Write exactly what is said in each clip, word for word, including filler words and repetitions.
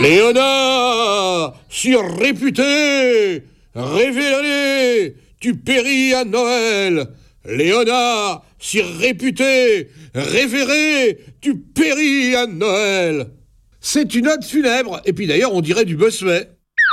Léonard, si réputé, révéré, tu péris à Noël. Léonard, si réputé, révéré, tu péris à Noël. C'est une ode funèbre, et puis d'ailleurs on dirait du Bossuet.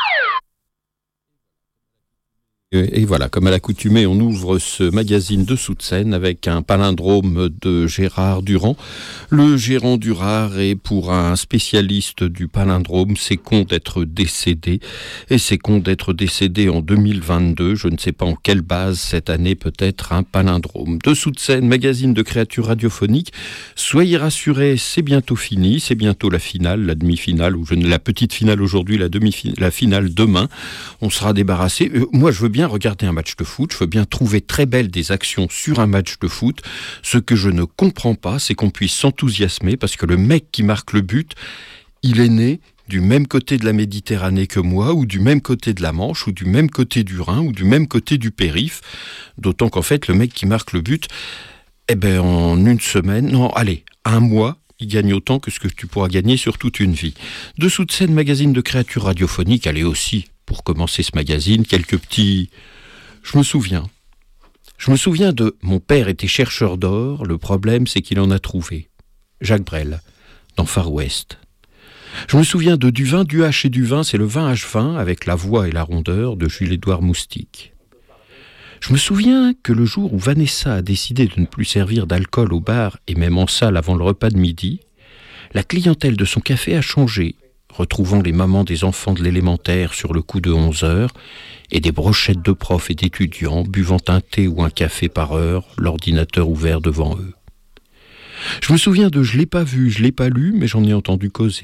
Et voilà, comme à l'accoutumée, on ouvre ce magazine de Dessous-de-Scène avec un palindrome de Gérard Durand. Le gérant du rare est, pour un spécialiste du palindrome, c'est con d'être décédé. Et c'est con d'être décédé en deux mille vingt-deux. Je ne sais pas en quelle base cette année peut être un palindrome. Dessous-de-Scène, magazine de créatures radiophoniques. Soyez rassurés, c'est bientôt fini. C'est bientôt la finale, la demi-finale, ou je ne, la petite finale aujourd'hui, la demi la finale demain. On sera débarrassé. Euh, moi, je veux bien regarder un match de foot, je veux bien trouver très belles des actions sur un match de foot. Ce que je ne comprends pas, c'est qu'on puisse s'enthousiasmer parce que le mec qui marque le but, il est né du même côté de la Méditerranée que moi, ou du même côté de la Manche, ou du même côté du Rhin, ou du même côté du périph'. D'autant qu'en fait, le mec qui marque le but, eh ben, en une semaine, non, allez, un mois, il gagne autant que ce que tu pourras gagner sur toute une vie. Dessous-de-Scène, magazine de créatures radiophoniques, allez aussi, pour commencer ce magazine, quelques petits... Je me souviens. Je me souviens de... Mon père était chercheur d'or, le problème c'est qu'il en a trouvé. Jacques Brel, dans Far West. Je me souviens de Du vin, du H et du vin, c'est le vin H vingt, avec la voix et la rondeur de Jules-Édouard Moustique. Je me souviens que le jour où Vanessa a décidé de ne plus servir d'alcool au bar et même en salle avant le repas de midi, la clientèle de son café a changé, retrouvant les mamans des enfants de l'élémentaire sur le coup de onze heures et des brochettes de profs et d'étudiants buvant un thé ou un café par heure, l'ordinateur ouvert devant eux. Je me souviens de « je l'ai pas vu, je l'ai pas lu, mais j'en ai entendu causer ».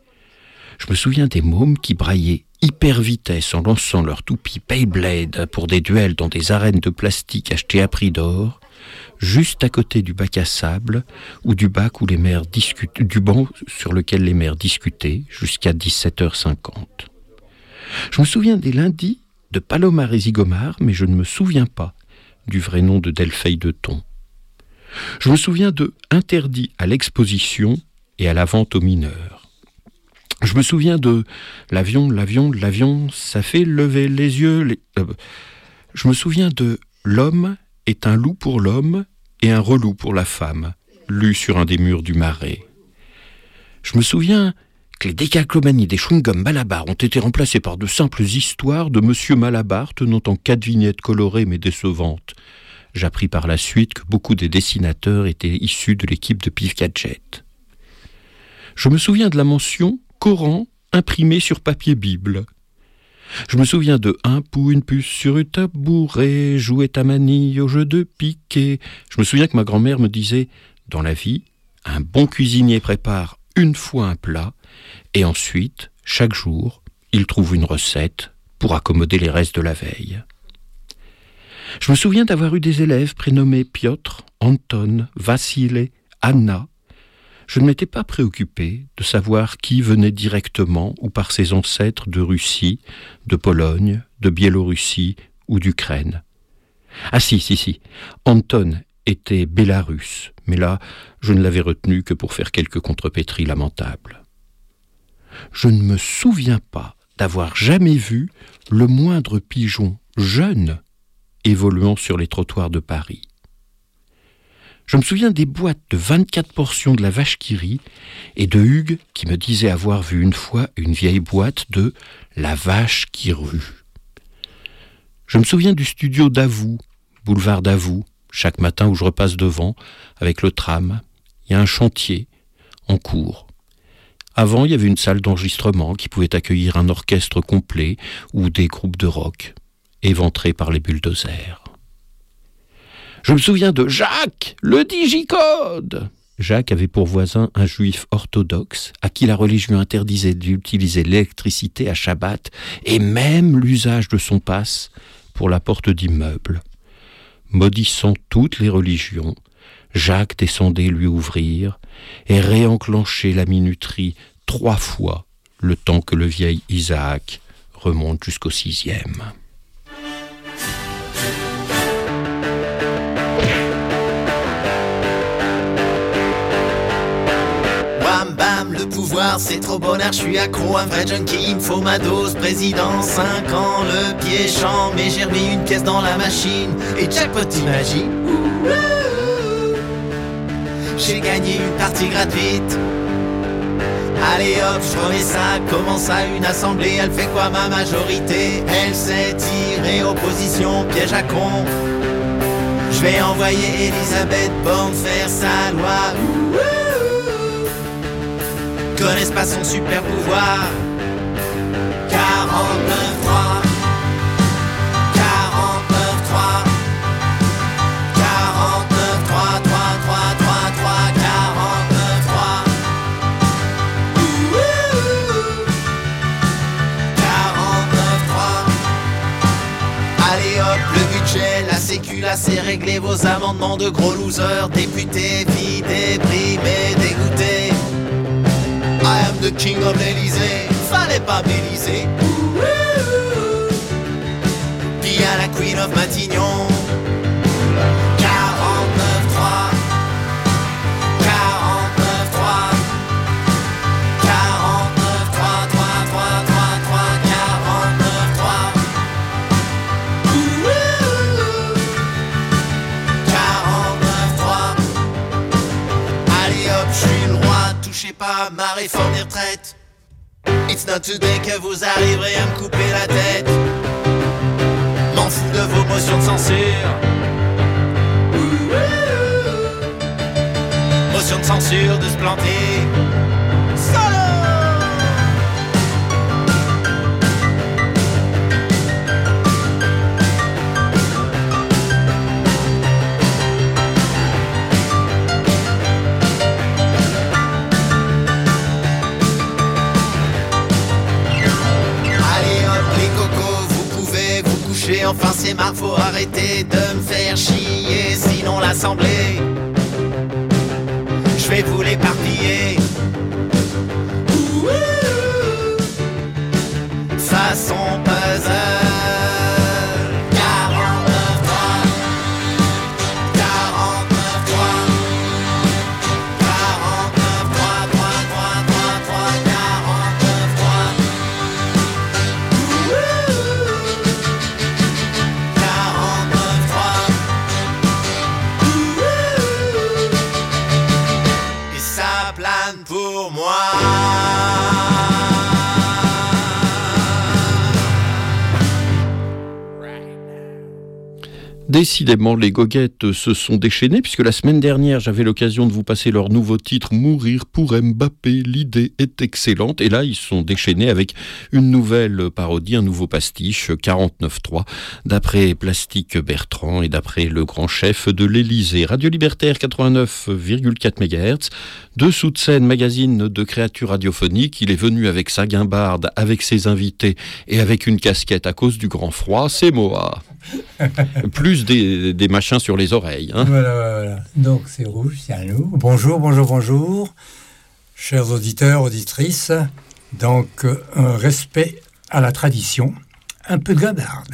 Je me souviens des mômes qui braillaient hyper vitesse en lançant leur toupie Beyblade pour des duels dans des arènes de plastique achetées à prix d'or, juste à côté du bac à sable ou du bac où les mères discutent, du banc sur lequel les mères discutaient jusqu'à dix-sept heures cinquante. Je me souviens des lundis de Palomar et Zigomar, mais je ne me souviens pas du vrai nom de Delpheille de Thon. Je me souviens de Interdit à l'exposition et à la vente aux mineurs. Je me souviens de L'avion, l'avion, l'avion, ça fait lever les yeux. Les... Euh, je me souviens de L'homme est un loup pour l'homme et un relou pour la femme, lu sur un des murs du Marais. Je me souviens que les décalcomanies des chewing-gums Malabar ont été remplacées par de simples histoires de Monsieur Malabar tenant en quatre vignettes colorées mais décevantes. J'appris par la suite que beaucoup des dessinateurs étaient issus de l'équipe de Pif Gadget. Je me souviens de la mention Coran imprimé sur papier Bible. Je me souviens de un pou, une puce sur une tabouret, jouer ta manille au jeu de piquet. Je me souviens que ma grand-mère me disait, dans la vie, un bon cuisinier prépare une fois un plat, et ensuite, chaque jour, il trouve une recette pour accommoder les restes de la veille. Je me souviens d'avoir eu des élèves prénommés Piotr, Anton, Vassile, Anna. Je ne m'étais pas préoccupé de savoir qui venait directement ou par ses ancêtres de Russie, de Pologne, de Biélorussie ou d'Ukraine. Ah si, si, si, Anton était bélarusse, mais là, je ne l'avais retenu que pour faire quelques contrepétries lamentables. Je ne me souviens pas d'avoir jamais vu le moindre pigeon jeune évoluant sur les trottoirs de Paris. Je me souviens des boîtes de vingt-quatre portions de la vache qui rit et de Hugues qui me disait avoir vu une fois une vieille boîte de la vache qui rue. Je me souviens du studio Davout, boulevard Davout, chaque matin où je repasse devant, avec le tram. Il y a un chantier en cours. Avant, il y avait une salle d'enregistrement qui pouvait accueillir un orchestre complet ou des groupes de rock, éventrés par les bulldozers. Je me souviens de Jacques, le digicode. Jacques avait pour voisin un juif orthodoxe à qui la religion interdisait d'utiliser l'électricité à Shabbat et même l'usage de son passe pour la porte d'immeuble. Maudissant toutes les religions, Jacques descendait lui ouvrir et réenclenchait la minuterie trois fois, le temps que le vieil Isaac remonte jusqu'au sixième. Bam bam, le pouvoir, c'est trop bonheur, je suis accro, un vrai junkie, il me faut ma dose. Président, cinq ans, le pied champ, mais j'ai remis une pièce dans la machine. Et jackpot, t'imagines, j'ai gagné une partie gratuite. Allez hop, je remets ça, comment ça une assemblée, elle fait quoi ma majorité? Elle s'est tirée opposition, piège à con. Je vais envoyer Elisabeth Borne faire sa loi. Connaissent pas son super pouvoir. quarante-neuf trois quarante-neuf trois quarante-neuf trois trois trois trois trois quarante-neuf trois quarante-neuf trois. Allez hop, le budget, la sécu, là c'est réglé. Vos amendements de gros losers, députés, vies, déprimés, dégoûtés. I am the king of l'Elysée, fallait pas m'Élysée. Bien la queen of Matignon. quarante-neuf trois quarante-neuf trois quarante-neuf trois trois trois trois trois quarante-neuf trois quarante-neuf trois. Allez hop, je suis le roi, touchez pas à ma réforme des retraites. It's not today que vous arriverez à me couper la tête. M'en fous de vos motions de censure. Motion de censure, de se planter. Solo! Enfin c'est marre, faut arrêter de me faire chier, sinon l'Assemblée, je vais vous l'éparpiller. Façon puzzle. quarante-neuf trois quarante-neuf trois quarante-neuf trois trois trois trois trois quarante-neuf trois quarante-neuf trois. Et ça plane pour moi. Décidément, les goguettes se sont déchaînées, puisque la semaine dernière, j'avais l'occasion de vous passer leur nouveau titre « Mourir pour Mbappé, l'idée est excellente ». Et là, ils sont déchaînés avec une nouvelle parodie, un nouveau pastiche, quarante-neuf trois, d'après Plastique Bertrand et d'après le grand chef de l'Élysée. Radio Libertaire quatre-vingt-neuf virgule quatre mégahertz, dessous de scène, magazine de créatures radiophoniques. Il est venu avec sa guimbarde, avec ses invités et avec une casquette à cause du grand froid, c'est Moa. Plus des, des machins sur les oreilles. Hein. Voilà, voilà. Donc c'est rouge, c'est à nous. Bonjour, bonjour, bonjour, chers auditeurs, auditrices. Donc un respect à la tradition, un peu de guimbarde.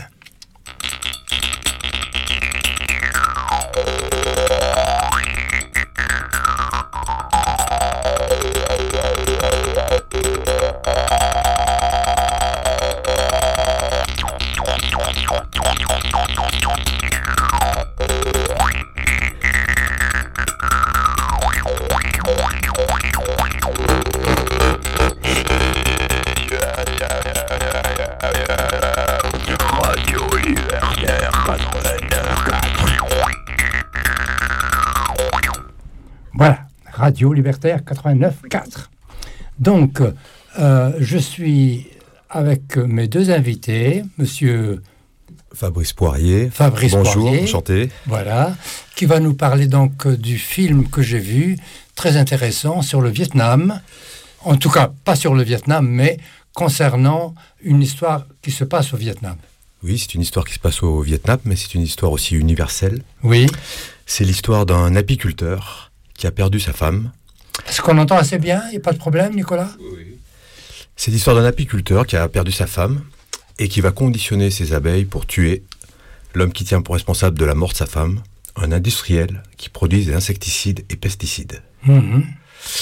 Voilà, Radio Libertaire quatre-vingt-neuf quatre. Donc, euh, je suis avec mes deux invités, monsieur Fabrice Poirier. Fabrice Bonjour, Poirier, enchanté. Voilà, qui va nous parler donc du film que j'ai vu, très intéressant, sur le Vietnam. En tout cas, pas sur le Vietnam, mais concernant une histoire qui se passe au Vietnam. Oui, c'est une histoire qui se passe au Vietnam, mais c'est une histoire aussi universelle. Oui. C'est l'histoire d'un apiculteur qui a perdu sa femme. Est-ce qu'on entend assez bien? Il n'y a pas de problème, Nicolas? Oui. C'est l'histoire d'un apiculteur qui a perdu sa femme et qui va conditionner ses abeilles pour tuer l'homme qui tient pour responsable de la mort de sa femme, un industriel qui produit des insecticides et pesticides. Mmh.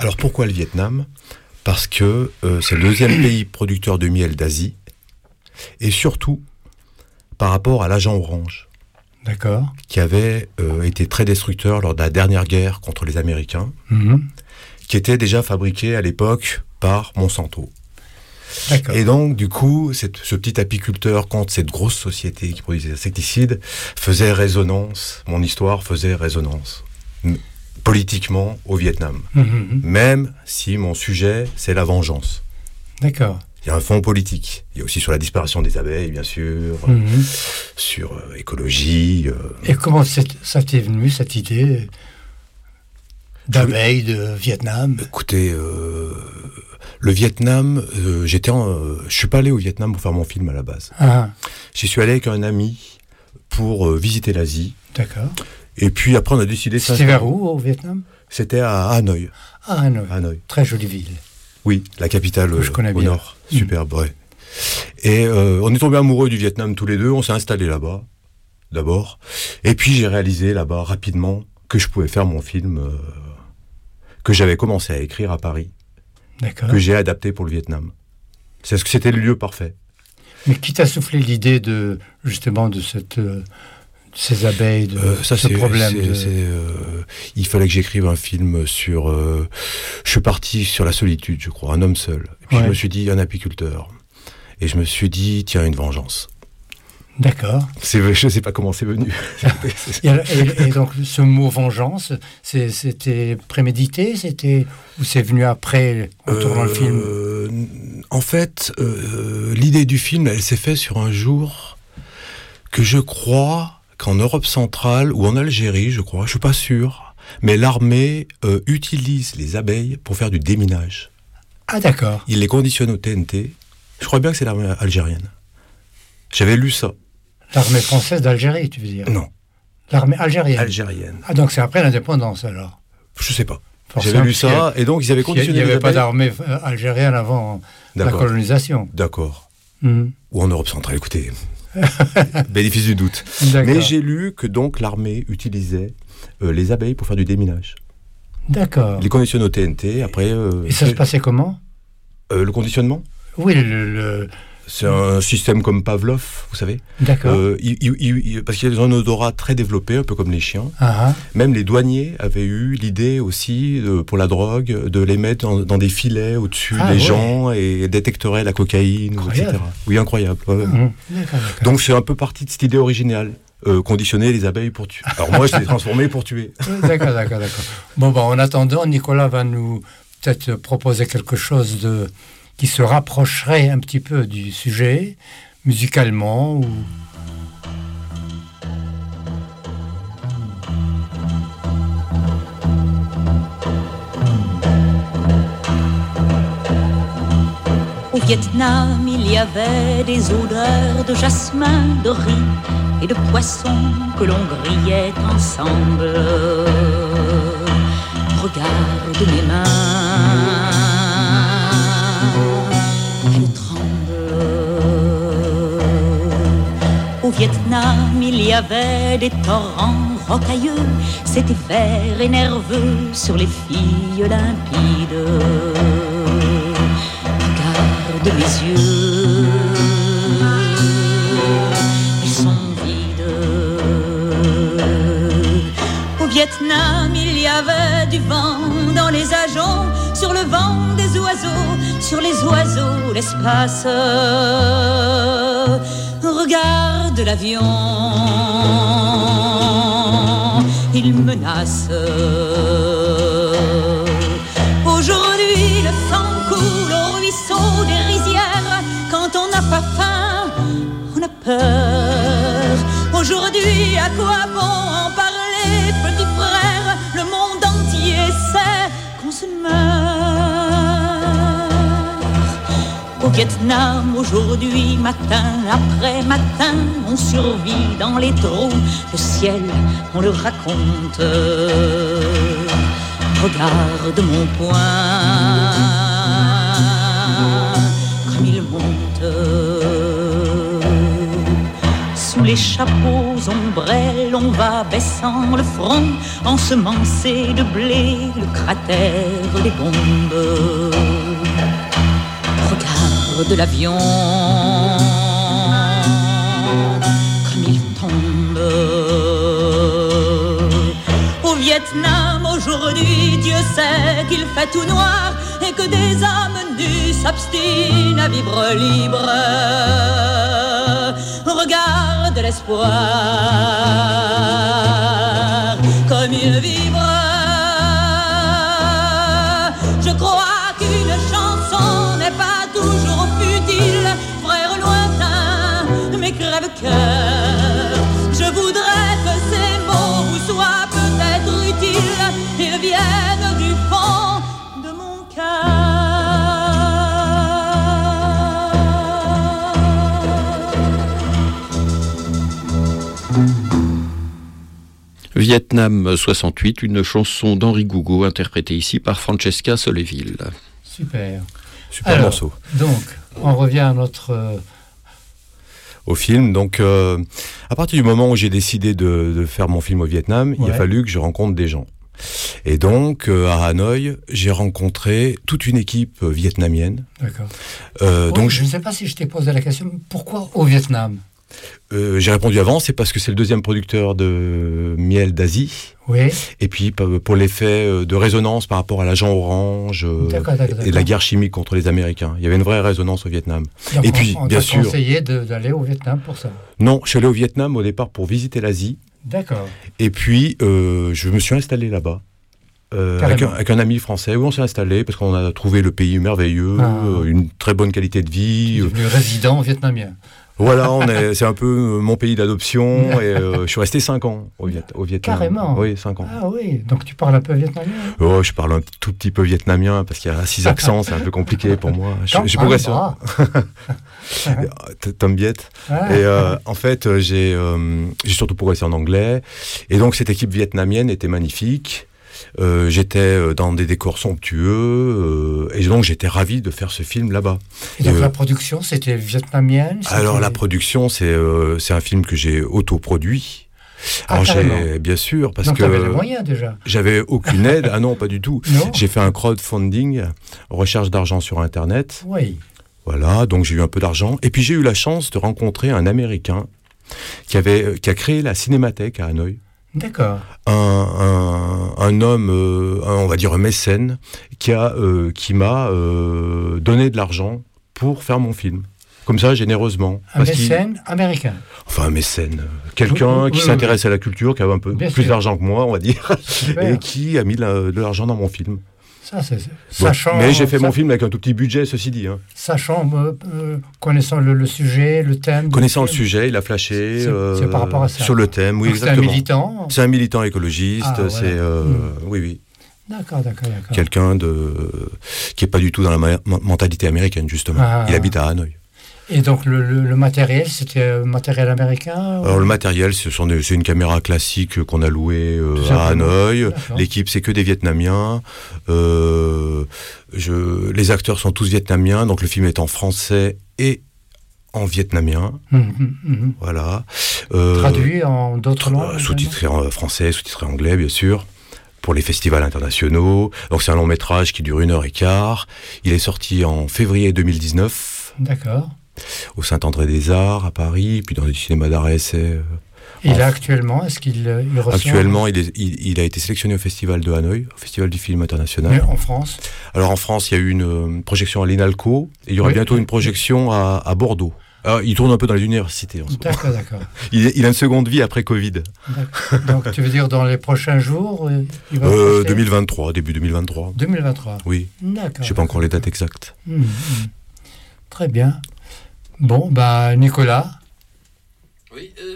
Alors pourquoi le Vietnam ? Parce que euh, c'est le deuxième pays producteur de miel d'Asie, et surtout par rapport à l'agent orange. D'accord. Qui avait euh, été très destructeur lors de la dernière guerre contre les Américains, mmh. qui était déjà fabriqué à l'époque par Monsanto. D'accord. Et donc, du coup, cette, ce petit apiculteur contre cette grosse société qui produisait des insecticides faisait résonance, mon histoire faisait résonance, m- politiquement au Vietnam. Mmh. Même si mon sujet, c'est la vengeance. D'accord. Il y a un fond politique. Il y a aussi sur la disparition des abeilles, bien sûr, Mmh. euh, sur euh, écologie. Euh... Et comment ça t'est venu, cette idée d'abeilles de Vietnam ? Écoutez, euh, le Vietnam, euh, j'étais en, euh, je suis pas allé au Vietnam pour faire mon film à la base. Ah. J'y suis allé avec un ami pour euh, visiter l'Asie. D'accord. Et puis après, on a décidé... C'était vers où, au Vietnam ? C'était à Hanoï. Ah, Hanoï. Hanoï. Très jolie ville. Oui, la capitale que je connais au bien. nord. Superbe, ouais. Et euh, on est tombés amoureux du Vietnam tous les deux, on s'est installés là-bas, d'abord. Et puis j'ai réalisé là-bas, rapidement, que je pouvais faire mon film euh, que j'avais commencé à écrire à Paris. D'accord. Que j'ai adapté pour le Vietnam. C'est ce que c'était le lieu parfait. Mais qui t'a soufflé l'idée de, justement, de cette... Euh... ces abeilles, de euh, ça, ce c'est, problème c'est, de... c'est, euh, il fallait que j'écrive un film sur... Euh, je suis parti sur la solitude, je crois, un homme seul. Et puis ouais. je me suis dit, un apiculteur. Et je me suis dit, tiens, une vengeance. D'accord. C'est, je ne sais pas comment c'est venu. et, et, et donc, ce mot vengeance, c'est, c'était prémédité, c'était, ou c'est venu après, en tournant euh, le film ? En fait, euh, l'idée du film, elle s'est faite sur un jour que je crois... qu'en Europe centrale ou en Algérie, je crois, je suis pas sûr, mais l'armée euh, utilise les abeilles pour faire du déminage. Ah d'accord. Il les conditionne au T N T. Je crois bien que c'est l'armée algérienne. J'avais lu ça. L'armée française d'Algérie, tu veux dire ? Non. L'armée algérienne. Algérienne. Ah donc c'est après l'indépendance alors ? Je sais pas. Forcément, j'avais lu ça et donc ils avaient conditionné les abeilles. Il n'y avait pas d'armée algérienne avant D'accord. la colonisation. D'accord. Mmh. Ou en Europe centrale, écoutez. Bénéfice du doute. D'accord. Mais j'ai lu que donc l'armée utilisait euh, les abeilles pour faire du déminage. D'accord. Les conditionne au T N T, après... Euh, Et ça se passait comment ? euh, Le conditionnement ? Oui, le... le... C'est un système comme Pavlov, vous savez. D'accord. Euh, il, il, il, parce qu'il y a un odorat très développé, un peu comme les chiens. Ah. Même les douaniers avaient eu l'idée aussi, de, pour la drogue, de les mettre dans, dans des filets au-dessus ah, des ouais. gens et détecteraient la cocaïne, incroyable. et cetera. Oui, incroyable. Ouais. Mmh. D'accord, d'accord. Donc c'est un peu parti de cette idée originale. Euh, conditionner les abeilles pour tuer. Alors moi, je l'ai transformé pour tuer. D'accord, d'accord, d'accord. Bon, bah, en attendant, Nicolas va nous peut-être proposer quelque chose de... qui se rapprocherait un petit peu du sujet, musicalement ou... Au Vietnam, il y avait des odeurs de jasmin, de riz et de poissons que l'on grillait ensemble. Regarde mes mains. Au Vietnam, il y avait des torrents rocailleux, c'était vert et nerveux sur les filles limpides. Regarde mes yeux, ils sont vides. Au Vietnam, il y avait du vent dans les ajoncs, sur le vent des oiseaux, sur les oiseaux l'espace. Regarde l'avion, il menace. Aujourd'hui, le sang coule au ruisseau des rizières. Quand on n'a pas faim, on a peur. Aujourd'hui, à quoi bon en parler, petit frère? Le monde entier sait qu'on se meurt. Au Vietnam, aujourd'hui, matin après matin, on survit dans les trous. Le ciel, on le raconte. Regarde mon poing, comme il monte. Sous les les chapeaux ombrelles, on va baissant le front, ensemencé de blé, le cratère des bombes. Regarde l'avion comme il tombe. Au Vietnam aujourd'hui, Dieu sait qu'il fait tout noir et que des âmes nues s'obstinent à vivre libre. Regarde l'espoir comme il vibre. Je crois qu'une chanson n'est pas toujours futile, frère lointain, mes crève-cœur. Je voudrais que ces mots vous soient peut-être utiles, ils viennent du fond de mon cœur. Vietnam soixante-huit, une chanson d'Henri Gougaud interprétée ici par Francesca Solleville. Super. Super Alors, morceau. Donc, on revient à notre... euh, Au film. Donc, euh, à partir du moment où j'ai décidé de, de faire mon film au Vietnam, il Ouais. a fallu que je rencontre des gens. Et donc, euh, à Hanoï, j'ai rencontré toute une équipe vietnamienne. D'accord. Euh, Ouais, donc, je ne sais pas si je t'ai posé la question, pourquoi au Vietnam? euh, j'ai répondu avant, c'est parce que c'est le deuxième producteur de miel d'Asie. Oui. Et puis, pour l'effet de résonance par rapport à l'agent orange euh, D'accord, d'accord, et de la d'accord. guerre chimique contre les Américains. Il y avait une vraie résonance au Vietnam. Donc, Et puis, on, on bien t'a sûr- conseillé de- d'aller au Vietnam pour ça. Non, je suis allé au Vietnam au départ pour visiter l'Asie. D'accord. Et puis, euh, je me suis installé là-bas. Euh, avec, un, Carrément. avec un ami français où on s'est installé parce qu'on a trouvé le pays merveilleux, Ah. euh, une très bonne qualité de Tu vie. es devenu résident vietnamien. Voilà, on est, c'est un peu euh, mon pays d'adoption et euh, je suis resté cinq ans au, Viet, au Vietnam. Carrément. Oui, cinq ans. Ah oui, donc tu parles un peu vietnamien. Oh, je parle un tout petit peu vietnamien parce qu'il y a six accents, c'est un peu compliqué pour moi. Je- Quand- J'ai ah, progressé. bah. Tom Biet. Ah. Et euh, en fait, euh, j'ai euh, j'ai surtout progressé en anglais. Et donc, cette équipe vietnamienne était magnifique. Euh, j'étais euh, dans des décors somptueux. Euh, et donc, j'étais ravi de faire ce film là-bas. Et donc Euh, la production, c'était vietnamienne c'était- Alors, la production, c'est euh, c'est un film que j'ai autoproduit. Ah, Alors, carrément. j'ai, bien sûr, parce Donc tu avais les que moyens déjà. j'avais aucune aide. Ah non, pas du tout. Non. J'ai fait un crowdfunding, recherche d'argent sur Internet. Oui. Voilà, donc j'ai eu un peu d'argent. Et puis j'ai eu la chance de rencontrer un Américain qui, avait, qui a créé la Cinémathèque à Hanoï. D'accord. Un, un, un homme, euh, un, on va dire un mécène, qui, a, euh, qui m'a euh, donné de l'argent pour faire mon film. Comme ça, généreusement. Un Parce qu'il- mécène américain. Enfin, un mécène. euh, Quelqu'un Oui, oui, qui oui, s'intéresse à la culture, qui avait un peu Bien plus sûr. d'argent que moi, on va dire, Super. et qui a mis la- de l'argent dans mon film. Ça, c'est... Bon, Sachant, mais j'ai fait sa- mon film avec un tout petit budget, ceci dit. Hein. Sachant, euh, euh, connaissant le, le sujet, le thème... du Connaissant le film. sujet, il a flashé C'est- c'est par rapport à ça. sur le thème. Oui, Donc c'est un exactement. militant. C'est un militant écologiste. Ah, voilà. C'est euh, Mm. oui, oui, D'accord, d'accord, d'accord. quelqu'un de qui est pas du tout dans la ma- mentalité américaine justement. Ah. Il habite à Hanoï. Et donc le, le- le matériel, c'était un matériel américain ou- Alors le matériel, ce sont des- c'est une caméra classique qu'on a louée euh, Tout à simplement. Hanoï. D'accord. L'équipe, c'est que des Vietnamiens. Euh, je, les acteurs sont tous vietnamiens, donc le film est en français et en vietnamien. Mhm, mhm, mhm. Voilà. Euh, Traduit en d'autres tra- langues euh, Sous-titré en français, sous-titré anglais, bien sûr. Pour les festivals internationaux. Donc c'est un long métrage qui dure une heure et quart. Il est sorti en février deux mille dix-neuf D'accord. au Saint-André-des-Arts à Paris, puis dans les cinémas d'art et essai. euh. Et En- là, actuellement, est-ce qu'il euh, il reçoit... Actuellement, il, est- il- il a été sélectionné au Festival de Hanoï, au Festival du film international. Mais en France? Alors en France, il y a eu une euh, projection à l'INALCO, et il y aura Oui. bientôt une projection à, à Bordeaux. Alors, il tourne un peu dans les universités en ce moment. D'accord, d'accord. Il, est- il a une seconde vie après Covid. D'accord. Donc tu veux dire dans les prochains jours euh, il va Euh, projeter deux mille vingt-trois, début deux mille vingt-trois. deux mille vingt-trois. Oui, D'accord. je sais pas encore les dates exactes. Mhm, mhm. Très bien. Bon, bah Nicolas, Oui, euh,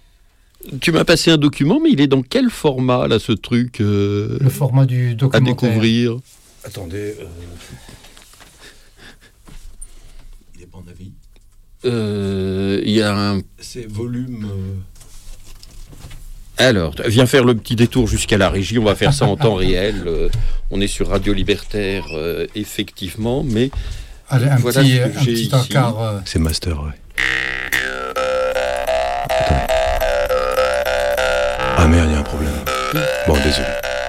tu m'as passé un document, mais il est dans quel format, là, ce truc euh, le format du à documentaire. découvrir? Attendez. euh, Il est pas en avis. Euh, Il y a un... C'est volume. euh, Alors, viens faire le petit détour jusqu'à la régie, on va faire ça en temps réel. Euh, on est sur Radio Libertaire, euh, effectivement, mais Allez, un Voilà petit, ce que un j'ai petit ici. encart. euh, C'est master, ouais. Attendez. Bon, désolé.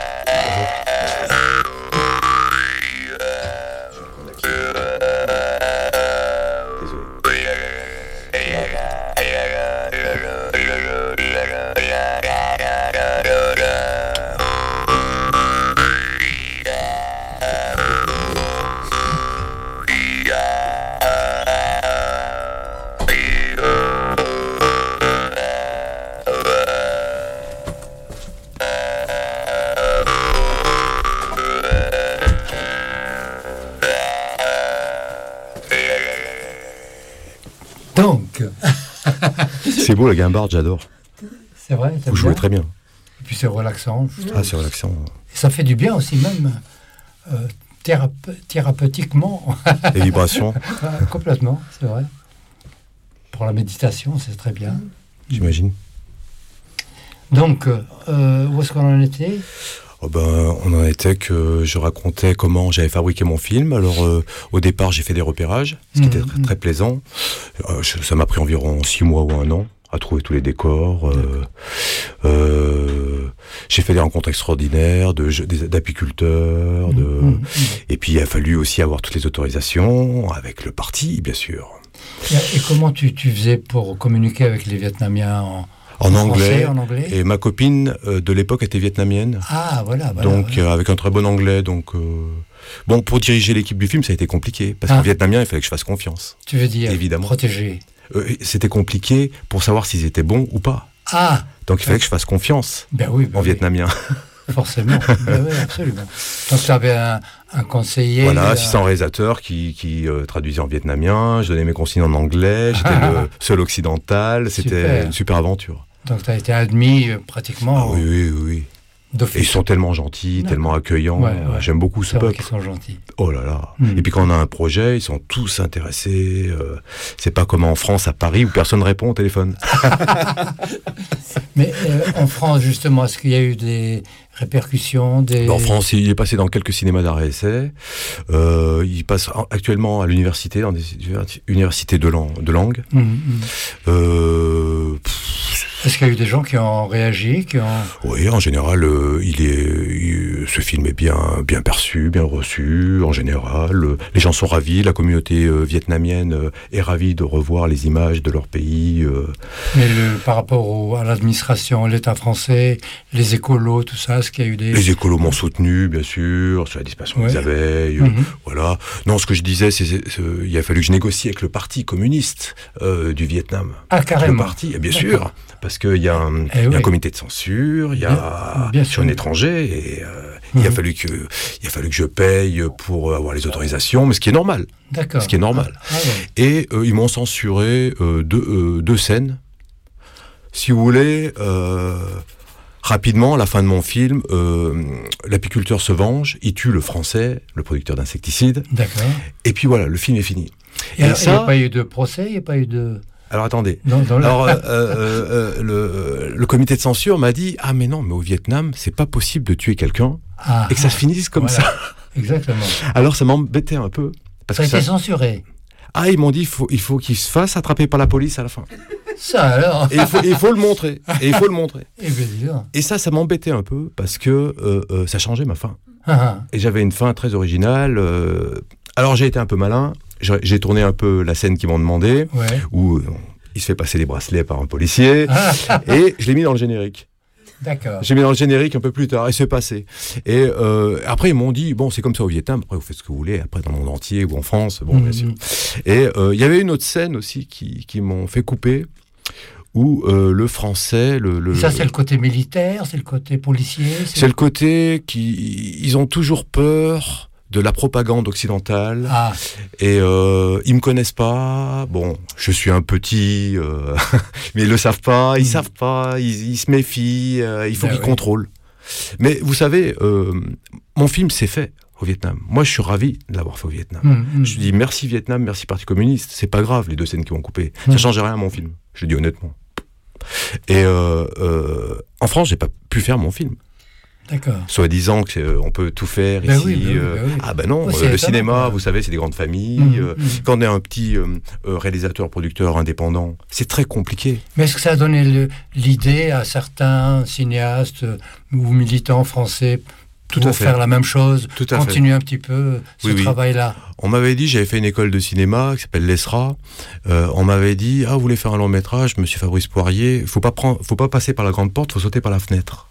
Donc, C'est beau la guimbarde, j'adore. c'est vrai, Vous jouez très bien. Et puis c'est relaxant. je trouve. Ah, c'est relaxant. Et ça fait du bien aussi, même euh, thérape- thérapeutiquement. Les vibrations, Ouais, complètement, c'est vrai. Pour la méditation, c'est très bien. j'imagine. Donc, euh, où est-ce qu'on en était? Oh ben, on en était que je racontais comment j'avais fabriqué mon film. Alors, euh, au départ, j'ai fait des repérages, ce qui Mmh, était très, très plaisant. Euh, je- ça m'a pris environ six mois ou un an à trouver tous les décors. Euh, euh, j'ai fait des rencontres extraordinaires de, je- des- d'apiculteurs. De, Mmh, Et puis, il a fallu aussi avoir toutes les autorisations, avec le parti, bien sûr. Et, et comment tu, tu faisais pour communiquer avec les Vietnamiens en, En en anglais. français, en anglais? Et ma copine euh, de l'époque était vietnamienne. Ah, voilà, voilà. donc voilà. euh, avec un très bon anglais. Donc euh, bon, pour diriger l'équipe du film, ça a été compliqué parce Ah. qu'en vietnamien, il fallait que je fasse confiance. Tu veux dire évidemment. protéger. Euh, c'était compliqué pour savoir s'ils étaient bons ou pas. Ah, Donc il fallait que je fasse confiance ben oui, ben en oui, vietnamien. forcément. Ben oui, absolument. Donc tu avais un, un conseiller. Voilà, euh, assistant réalisateur qui, qui euh, traduisait en vietnamien. Je donnais mes consignes en anglais. J'étais le seul occidental. C'était Super. une super aventure. Donc tu as été admis euh, pratiquement Ah oui, oui, oui, oui. d'office. Et ils sont tellement gentils, D'accord. tellement accueillants. Ouais, ouais. J'aime beaucoup ce C'est vrai peuple. qu'ils sont gentils. Oh là là. Mm. Et puis quand on a un projet, ils sont tous intéressés. Euh, c'est pas comme en France, à Paris, où personne répond au téléphone. Mais euh, en France, justement, est-ce qu'il y a eu des répercussions des... En France, il est passé dans quelques cinémas d'arrêt essai. Euh, il passe en- actuellement à l'université, dans des universités de, lang- de langue. Hum, hum. Euh, pff, Est-ce qu'il y a eu des gens qui ont réagi, qui ont... oui, en général, euh, il est, il- ce film est bien, bien perçu, bien reçu. En général, euh, les gens sont ravis. La communauté euh, vietnamienne euh, est ravie de revoir les images de leur pays. euh. Mais le, par rapport au- à l'administration, l'État français, les écolos, tout ça, est-ce qu'il y a eu des... Les écolos m'ont soutenu, bien sûr, sur la dispersion Ouais. des abeilles. euh, Mhm. Voilà. Non, ce que je disais, c'est, c'est, c'est- il a fallu que je négocie avec le parti communiste euh, du Vietnam. Ah, Le carrément. parti, eh bien D'accord. sûr, parce qu'il y a un, Eh il y a oui. un comité de censure, il y a, Bien- bien je suis un sûr. étranger, et euh, il a Mhm. fallu que, il a fallu que je paye pour avoir les autorisations, mais ce qui est normal, D'accord. ce qui est normal. Ah, ouais. Et euh, ils m'ont censuré euh, deux, euh, deux scènes. Si vous voulez, euh, rapidement, à la fin de mon film, euh, l'apiculteur se venge, il tue le Français, le producteur d'insecticides, D'accord. et puis voilà, le film est fini. Et, Et alors, ça- il n'y a pas eu de procès, il n'y a pas eu de... Alors attendez. Dans, dans la- Alors, euh, euh, euh, le, le comité de censure m'a dit « Ah mais non, mais au Vietnam, c'est pas possible de tuer quelqu'un Ah, et que ça se finisse comme voilà. ça. Exactement. » Alors ça m'embêtait un peu. Parce Ça a que été ça... censuré. Ah, ils m'ont dit il faut, il faut qu'il se fasse attraper par la police à la fin. Ça alors. Et il faut, il faut le montrer. Et il faut le montrer. Eh bien, dis donc. Et ça, ça m'embêtait un peu parce que euh, euh, ça changeait ma fin. Ah, ah. Et j'avais une fin très originale. euh, Alors j'ai été un peu malin. J'ai j'ai tourné un peu la scène qu'ils m'ont demandé, Ouais. où euh, il se fait passer des bracelets par un policier. Ah, Et je l'ai mis dans le générique. d'accord. J'ai mis dans le générique un peu plus tard, et c'est passé. Et euh, après, ils m'ont dit, bon, c'est comme ça au Vietnam, après vous faites ce que vous voulez, après dans le monde entier ou en France, bon, bien Mhm. sûr. Et euh, il y avait une autre scène aussi qui, qui m'ont fait couper, où euh, le français, le... le Ça, c'est le côté militaire, c'est le côté policier. c'est le côté qui... Ils ont toujours peur de la propagande occidentale, Ah, et euh, ils me connaissent pas. Bon, je suis un petit, euh, mais ils le savent pas, ils Mm. savent pas, ils, ils se méfient, euh, il faut Ben qu'ils oui. contrôlent. Mais vous savez, euh, mon film s'est fait au Vietnam. Moi, je suis ravi de l'avoir fait au Vietnam. hum, hum. Je dis merci Vietnam, merci Parti communiste. C'est pas grave les deux scènes qui vont couper. Mm. Ça change rien à mon film. Je le dis honnêtement. Et euh, euh, en France, j'ai pas pu faire mon film. D'accord. Soi-disant qu'on peut tout faire ben ici. Oui, ben oui, ben oui. Ah ben non, ouais, euh, le étonnant, cinéma, quoi. vous savez, c'est des grandes familles. Mmh, euh, mmh. Quand on est un petit euh, euh, réalisateur, producteur indépendant, c'est très compliqué. Mais est-ce que ça a donné le, l'idée à certains cinéastes euh, ou militants français Tout pour à fait. faire la même chose, Tout à continuer un petit peu ce Oui, oui. travail-là? On m'avait dit, j'avais fait une école de cinéma qui s'appelle l'E S R A. Euh, on m'avait dit, ah, vous voulez faire un long métrage, Monsieur Fabrice Poirier, faut pas prendre, faut pas passer par la grande porte, faut sauter par la fenêtre.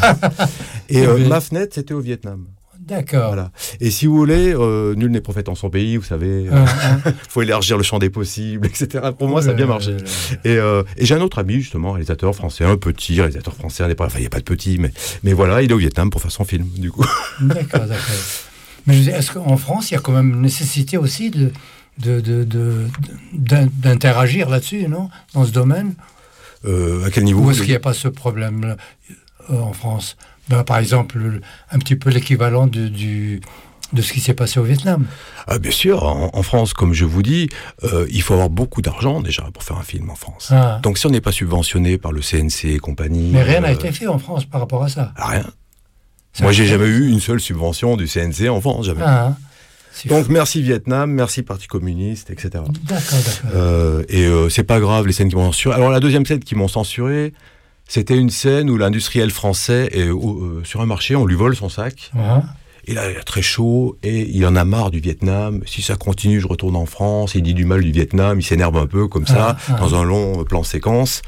Et euh, Oui. ma fenêtre, c'était au Vietnam. D'accord. Voilà. Et si vous voulez, euh, nul n'est prophète en son pays, vous savez, Ah, ah. faut élargir le champ des possibles, et cetera. Pour moi, ça a bien marché. Euh, Et, euh, et j'ai un autre ami, justement, réalisateur français, un petit réalisateur français, enfin, il n'y a pas de petit, mais, mais voilà, il est au Vietnam pour faire son film, du coup. D'accord, d'accord. Mais je veux dire, est-ce qu'en France, il y a quand même une nécessité aussi de, de, de, de- d'in- d'interagir là-dessus, non? Dans ce domaine? Euh, à quel niveau? Ou est-ce qu'il n'y a pas ce problème en France? Ben, par exemple, le- un petit peu l'équivalent de, du, de ce qui s'est passé au Vietnam. Ah, bien sûr, en, en France, comme je vous dis, euh, il faut avoir beaucoup d'argent déjà pour faire un film en France. Ah. Donc si on n'est pas subventionné par le C N C et compagnie... Mais rien n'a euh, été fait en France par rapport à ça. Rien. C'est Moi, j'ai vrai. jamais eu une seule subvention du C N C en France, jamais. Ah, hein. C'est Donc fou. merci Vietnam, merci Parti communiste, et cetera. D'accord, d'accord. Euh, et euh, c'est pas grave les scènes qui m'ont censuré. Alors la deuxième scène qui m'ont censuré, c'était une scène où l'industriel français est au- euh, sur un marché, on lui vole son sac. Ah. Et là, il est très chaud et il en a marre du Vietnam. Si ça continue, je retourne en France. Il dit du mal du Vietnam, il s'énerve un peu comme ça, Ah, ah. dans un long plan séquence.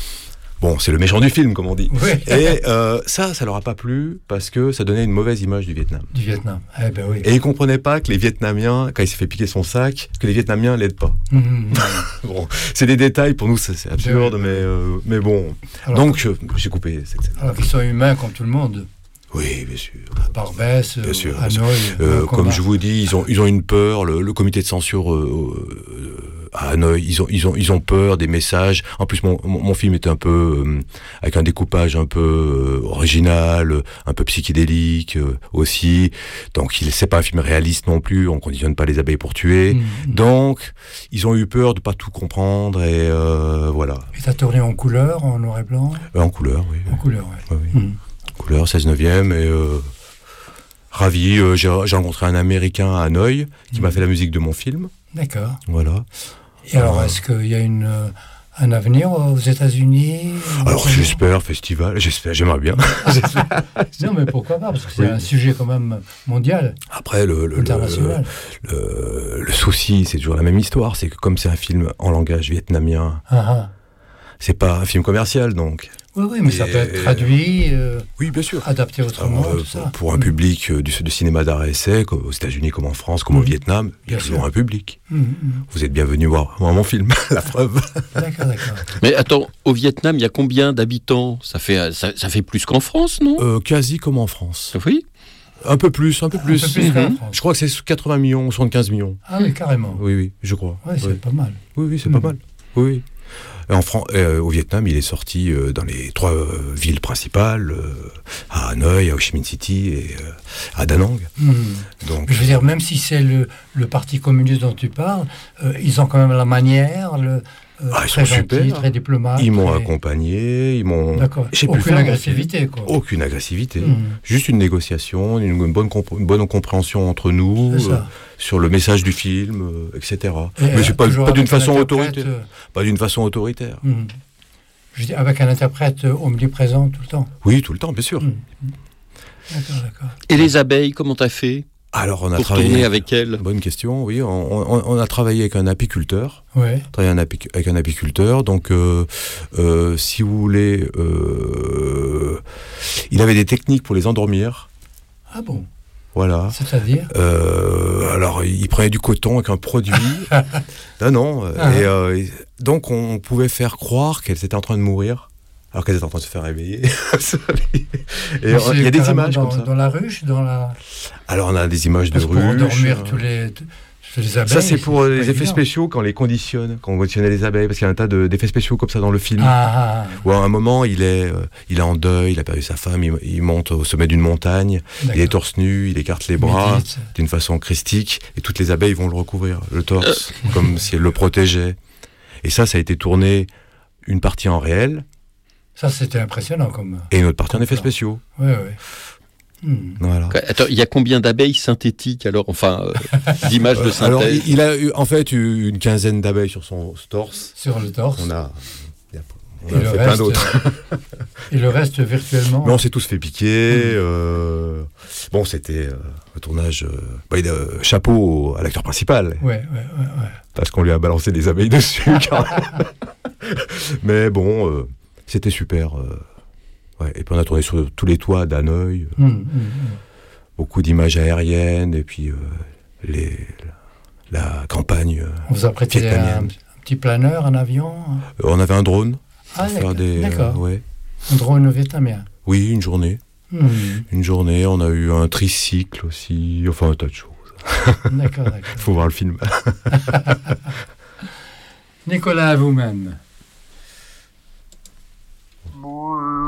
Bon, c'est le méchant du film, comme on dit. Oui. Et euh, ça, ça leur a pas plu parce que ça donnait une mauvaise image du Vietnam. Du Vietnam. Eh ben oui. Et ils comprenaient pas que les Vietnamiens, quand il s'est fait piquer son sac, que les Vietnamiens l'aident pas. Mhm. Bon, c'est des détails pour nous, c'est c'est absurde, Oui. mais euh, mais bon. Alors, Donc euh, j'ai coupé cette scène. alors qu'ils sont humains comme tout le monde. Oui, bien sûr. Barbès, Bien euh, sûr. Hanoï. Euh, euh, comme combat. je vous dis, ils ont, ils ont une peur. Le, le comité de censure euh, euh, à Hanoï, ils ont, ils ont, ils ont peur des messages. En plus, mon, mon, mon film était un peu euh, avec un découpage un peu euh, original, un peu psychédélique euh, aussi. Donc, il c'est pas un film réaliste non plus. On conditionne pas les abeilles pour tuer. Mhm. Donc, ils ont eu peur de pas tout comprendre et euh, voilà. Et t'as tourné en couleur, en noir et blanc? Euh, en couleur, oui. En couleur, ouais. Ouais, oui. Mhm. Couleur seize neuvième et euh, ravi. Euh, j'ai, j'ai rencontré un Américain à Hanoï qui m'a fait la musique de mon film. D'accord. Voilà. Et alors, Euh, est-ce qu'il y a une, euh, un avenir aux États-Unis? Alors j'espère, festival, j'espère, j'aimerais bien. Non, mais pourquoi pas? Parce que c'est Oui. un sujet quand même mondial, Après, le, le, le, international. le, le souci, c'est toujours la même histoire, c'est que comme c'est un film en langage vietnamien, Ah, ah. c'est pas un film commercial, donc. Oui, oui, mais ça Et- peut être traduit, euh, Oui, bien sûr. adapté autrement, Alors, euh, tout ça. pour, pour un public euh, du, de cinéma d'art et essai, comme aux États-Unis comme en France, comme au Mhm. Vietnam, il y a Bien toujours sûr. un public. Mhm, mhm. Vous êtes bienvenus voir, voir mon film, la preuve. D'accord, d'accord. Mais attends, au Vietnam, il y a combien d'habitants? Ça fait, ça, ça fait plus qu'en France, non? Euh, quasi comme en France. Oui. Un peu plus, un peu plus. Un peu plus qu'en Mhm. France. Je crois que c'est quatre-vingts millions, soixante-quinze millions. Ah oui, carrément. Oui, oui, je crois. Ouais, c'est oui. pas mal. Oui, oui, c'est Mhm. pas mal. Oui, oui. Et En Fran- euh, au Vietnam, il est sorti euh, dans les trois euh, villes principales, euh, à Hanoï, à Ho Chi Minh City et euh, à Da Nang. Mhm. Donc, Je veux dire, même si c'est le, le Parti communiste dont tu parles, euh, ils ont quand même la manière, le, euh, Ah, ils très sont gentil, super. très diplomate. ils m'ont très- accompagné, ils m'ont... D'accord. J'ai pu Aucune faire mon agressivité, film. quoi. Aucune agressivité. Mhm. Juste une négociation, une, une bonne, compr- une bonne compréhension entre nous C'est ça. euh, sur le message du film, euh, et cetera. Et, Mais euh, c'est pas, toujours pas d'une avec un façon interprète, autoritaire. euh, Pas d'une façon autoritaire. mhm. Je dis, avec un interprète euh, omniprésent tout le temps. Oui, tout le temps, bien sûr. Mhm. D'accord, d'accord. Et les abeilles, comment t'as fait Alors, on a pour travaillé... tourner avec elles? Bonne question, oui. On, on- on a travaillé avec un apiculteur. Ouais. Travaillé un apic- avec un apiculteur. Donc, euh, euh, si vous voulez, euh, il avait des techniques pour les endormir. Ah bon? Voilà. C'est-à-dire? Euh, alors, il prenait du coton avec un produit. non, non. Ah. Et, euh, et donc, on pouvait faire croire qu'elles étaient en train de mourir, alors qu'elles étaient en train de se faire réveiller. et Mais euh, c'est il y a des carrément images dans, comme ça. dans la ruche, dans la... Alors, on a des images de Parce que pour ruches. endormir euh, tous les, tous les abeilles. Ça, c'est pour euh, pas les effets évident. spéciaux quand on les conditionne, quand on conditionnait les abeilles, parce qu'il y a un tas de- d'effets spéciaux comme ça dans le film. Ah, ah, ah. Où à un moment, il est, euh, il est en deuil, il a perdu sa femme, il, il monte au sommet d'une montagne, il est D'accord. torse nu, il écarte les bras Médite. d'une façon christique, et toutes les abeilles vont le recouvrir, le torse, comme si elles le protégeaient. Et ça, ça a été tourné une partie en réel, Ça, c'était impressionnant comme... Et une autre partie en effets spéciaux. Oui, oui. Hmm. Voilà. Attends, il y a combien d'abeilles synthétiques alors, enfin, euh, d'images de synthèse? Alors, il, il a eu, en fait eu une quinzaine d'abeilles sur son torse. Sur le torse. On a, on et a le fait reste, plein d'autres. Et le reste virtuellement. Mais on s'est tous fait piquer. Mmh. Euh, bon, c'était euh, un tournage. Euh, bah, il a, euh, chapeau à l'acteur principal. Ouais, ouais, ouais, ouais. Parce qu'on lui a balancé des abeilles dessus. Mais bon, euh, c'était super. Euh, ouais. Et puis on a tourné sur tous les toits d'Hanoï. Euh, mmh, mmh, beaucoup d'images aériennes et puis euh, les, la, la campagne. Euh, on vous a prêté un, un petit planeur, un avion. Euh, on avait un drone. Ah, d'accord. Des, d'accord. Euh, ouais. Un drone vietnamien. Oui, une journée. Mmh. Une journée, on a eu un tricycle aussi, enfin un tas de choses. D'accord, d'accord. Il faut voir le film. Nicolas, vous-même. C'est bon ?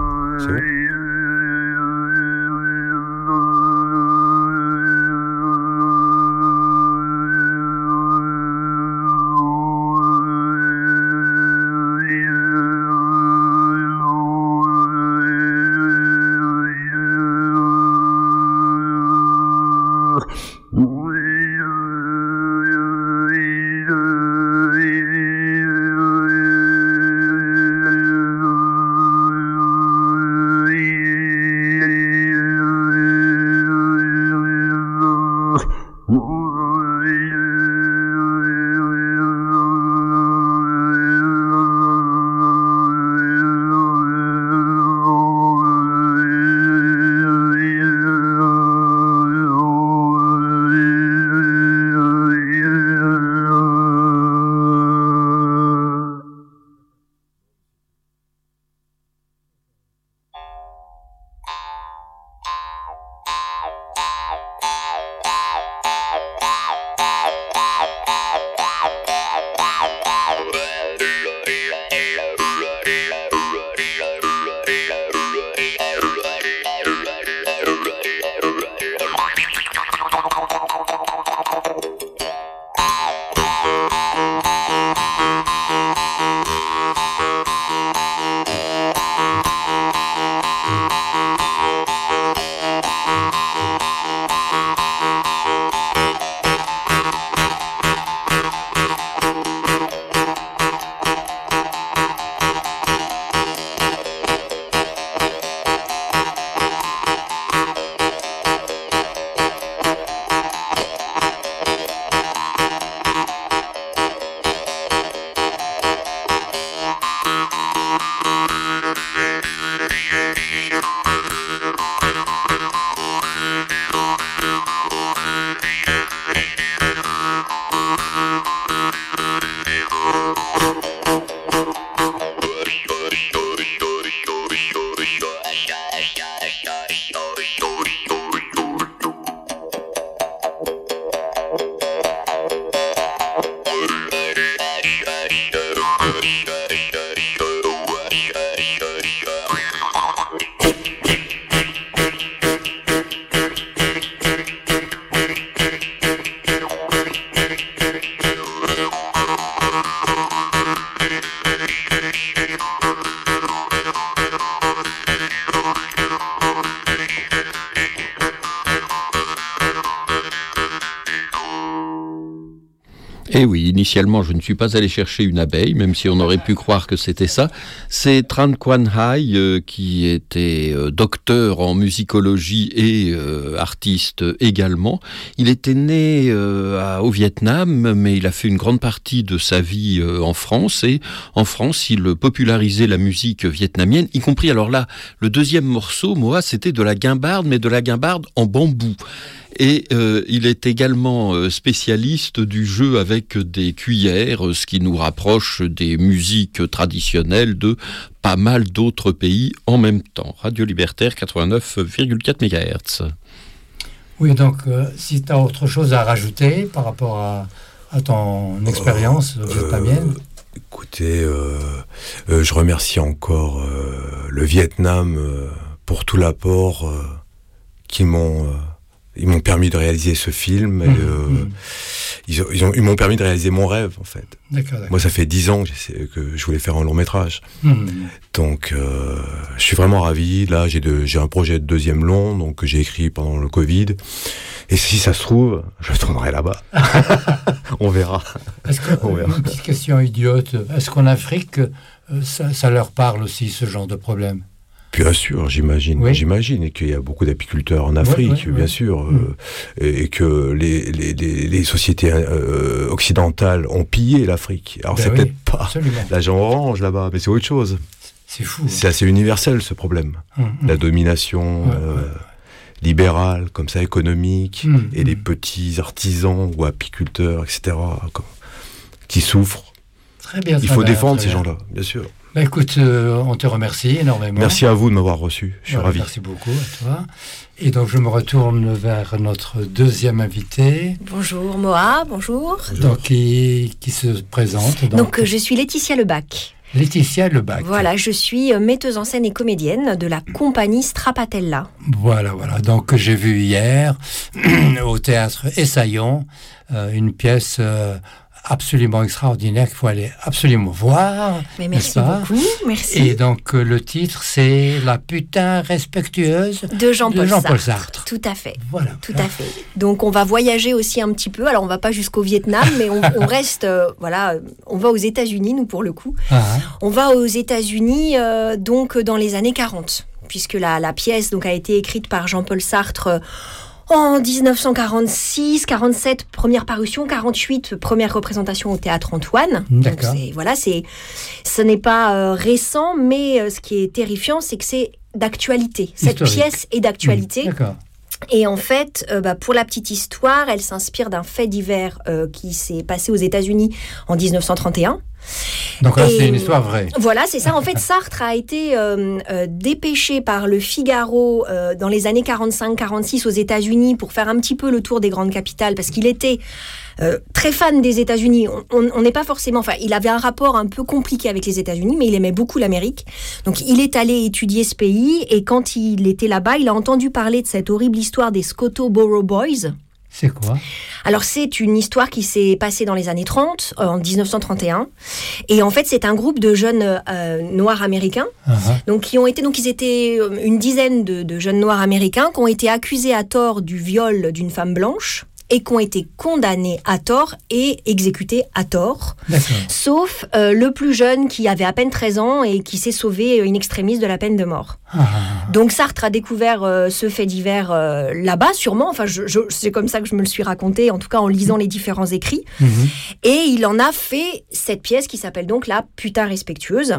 Eh oui, initialement, je ne suis pas allé chercher une abeille, même si on aurait pu croire que c'était ça. C'est Tran Quan Hai, euh, qui était euh, docteur en musicologie et euh, artiste également. Il était né euh, à, au Vietnam, mais il a fait une grande partie de sa vie euh, en France. Et en France, il popularisait la musique vietnamienne, y compris, alors là, le deuxième morceau, Moa, c'était de la guimbarde, mais de la guimbarde en bambou. Et euh, il est également euh, spécialiste du jeu avec des cuillères, ce qui nous rapproche des musiques traditionnelles de pas mal d'autres pays en même temps. Radio Libertaire quatre-vingt-neuf virgule quatre mégahertz. Oui, donc euh, si tu as autre chose à rajouter par rapport à, à ton expérience euh, vietnamienne. euh, Écoutez, euh, euh, je remercie encore euh, le Vietnam euh, pour tout l'apport euh, qu'ils m'ont... Euh, Ils m'ont permis de réaliser ce film. Mmh, et, euh, mmh. ils, ont, ils, ont, ils m'ont permis de réaliser mon rêve, en fait. D'accord, d'accord. Moi, ça fait dix ans que, que je voulais faire un long métrage. Mmh. Donc, euh, je suis vraiment ravi. Là, j'ai, de, j'ai un projet de deuxième long, donc que j'ai écrit pendant le Covid. Et si ça se trouve, je tournerai là-bas. On verra. Est-ce que, On verra. Une petite question idiote. Est-ce qu'en Afrique, euh, ça, ça leur parle aussi, ce genre de problème? Bien sûr, j'imagine, oui. j'imagine, et qu'il y a beaucoup d'apiculteurs en Afrique, oui, oui, bien oui. sûr, mmh. euh, et, et que les, les, les, les sociétés euh, occidentales ont pillé l'Afrique. Alors ben c'est oui, peut-être pas absolument. L'agent orange là-bas, mais c'est autre chose. C'est fou. C'est hein. assez universel ce problème. Mmh. La domination ouais, euh, ouais. libérale, comme ça, économique, mmh. et mmh. les petits artisans ou apiculteurs, et cetera, comme, qui souffrent. Très bien. Il faut bien, défendre ces bien. gens-là, bien sûr. Bah écoute, euh, on te remercie énormément. Merci à vous de m'avoir reçu, je suis voilà, ravi. Merci beaucoup à toi. Et donc je me retourne vers notre deuxième invité. Bonjour Moa, bonjour. bonjour. Donc qui, qui se présente. Donc, donc je suis Laetitia Lebac. Laetitia Lebac. Voilà, je suis metteuse en scène et comédienne de la compagnie Strapatella. Voilà, voilà. Donc j'ai vu hier au théâtre Essaillon euh, une pièce... Euh, absolument extraordinaire qu'il faut aller absolument voir. Mais merci beaucoup, merci. Et donc euh, le titre c'est La putain respectueuse de Jean-Paul, de Jean-Paul Sartre. Sartre. Tout à fait. Voilà. Tout à fait. Donc on va voyager aussi un petit peu. Alors on va pas jusqu'au Vietnam, mais on, on reste, euh, voilà, on va aux États-Unis nous pour le coup. Ah. On va aux États-Unis euh, donc dans les années quarante, puisque la, la pièce donc a été écrite par Jean-Paul Sartre. Euh, En dix-neuf cent quarante-six, quarante-sept, première parution, quarante-huit, première représentation au Théâtre Antoine. D'accord. Donc c'est, voilà, c'est, ce n'est pas euh, récent, mais euh, ce qui est terrifiant, c'est que c'est d'actualité. Cette Historique. pièce est d'actualité. Mmh, d'accord. Et en fait, euh, bah, pour la petite histoire, elle s'inspire d'un fait divers euh, qui s'est passé aux États-Unis en dix-neuf cent trente et un. Donc là, et c'est une histoire vraie. Voilà, c'est ça. En fait, Sartre a été euh, euh, dépêché par le Figaro euh, dans les années quarante-cinq quarante-six aux États-Unis pour faire un petit peu le tour des grandes capitales, parce qu'il était euh, très fan des États-Unis. On n'est pas forcément... Enfin, il avait un rapport un peu compliqué avec les États-Unis, mais il aimait beaucoup l'Amérique. Donc, il est allé étudier ce pays, et quand il était là-bas, il a entendu parler de cette horrible histoire des Scotto-Boro Boys. C'est quoi ? Alors, c'est une histoire qui s'est passée dans les années trente, euh, en dix-neuf cent trente et un. Et en fait, c'est un groupe de jeunes euh, noirs américains. Uh-huh. Donc, qui ont été, donc, ils étaient une dizaine de, de jeunes noirs américains qui ont été accusés à tort du viol d'une femme blanche et qui ont été condamnés à tort et exécutés à tort. D'accord. Sauf euh, le plus jeune qui avait à peine treize ans et qui s'est sauvé in extremis de la peine de mort. Ah. Donc Sartre a découvert euh, ce fait divers euh, là-bas, sûrement. Enfin, je, je, c'est comme ça que je me le suis raconté, en tout cas en lisant les différents écrits. Mm-hmm. Et il en a fait cette pièce qui s'appelle donc La putain respectueuse.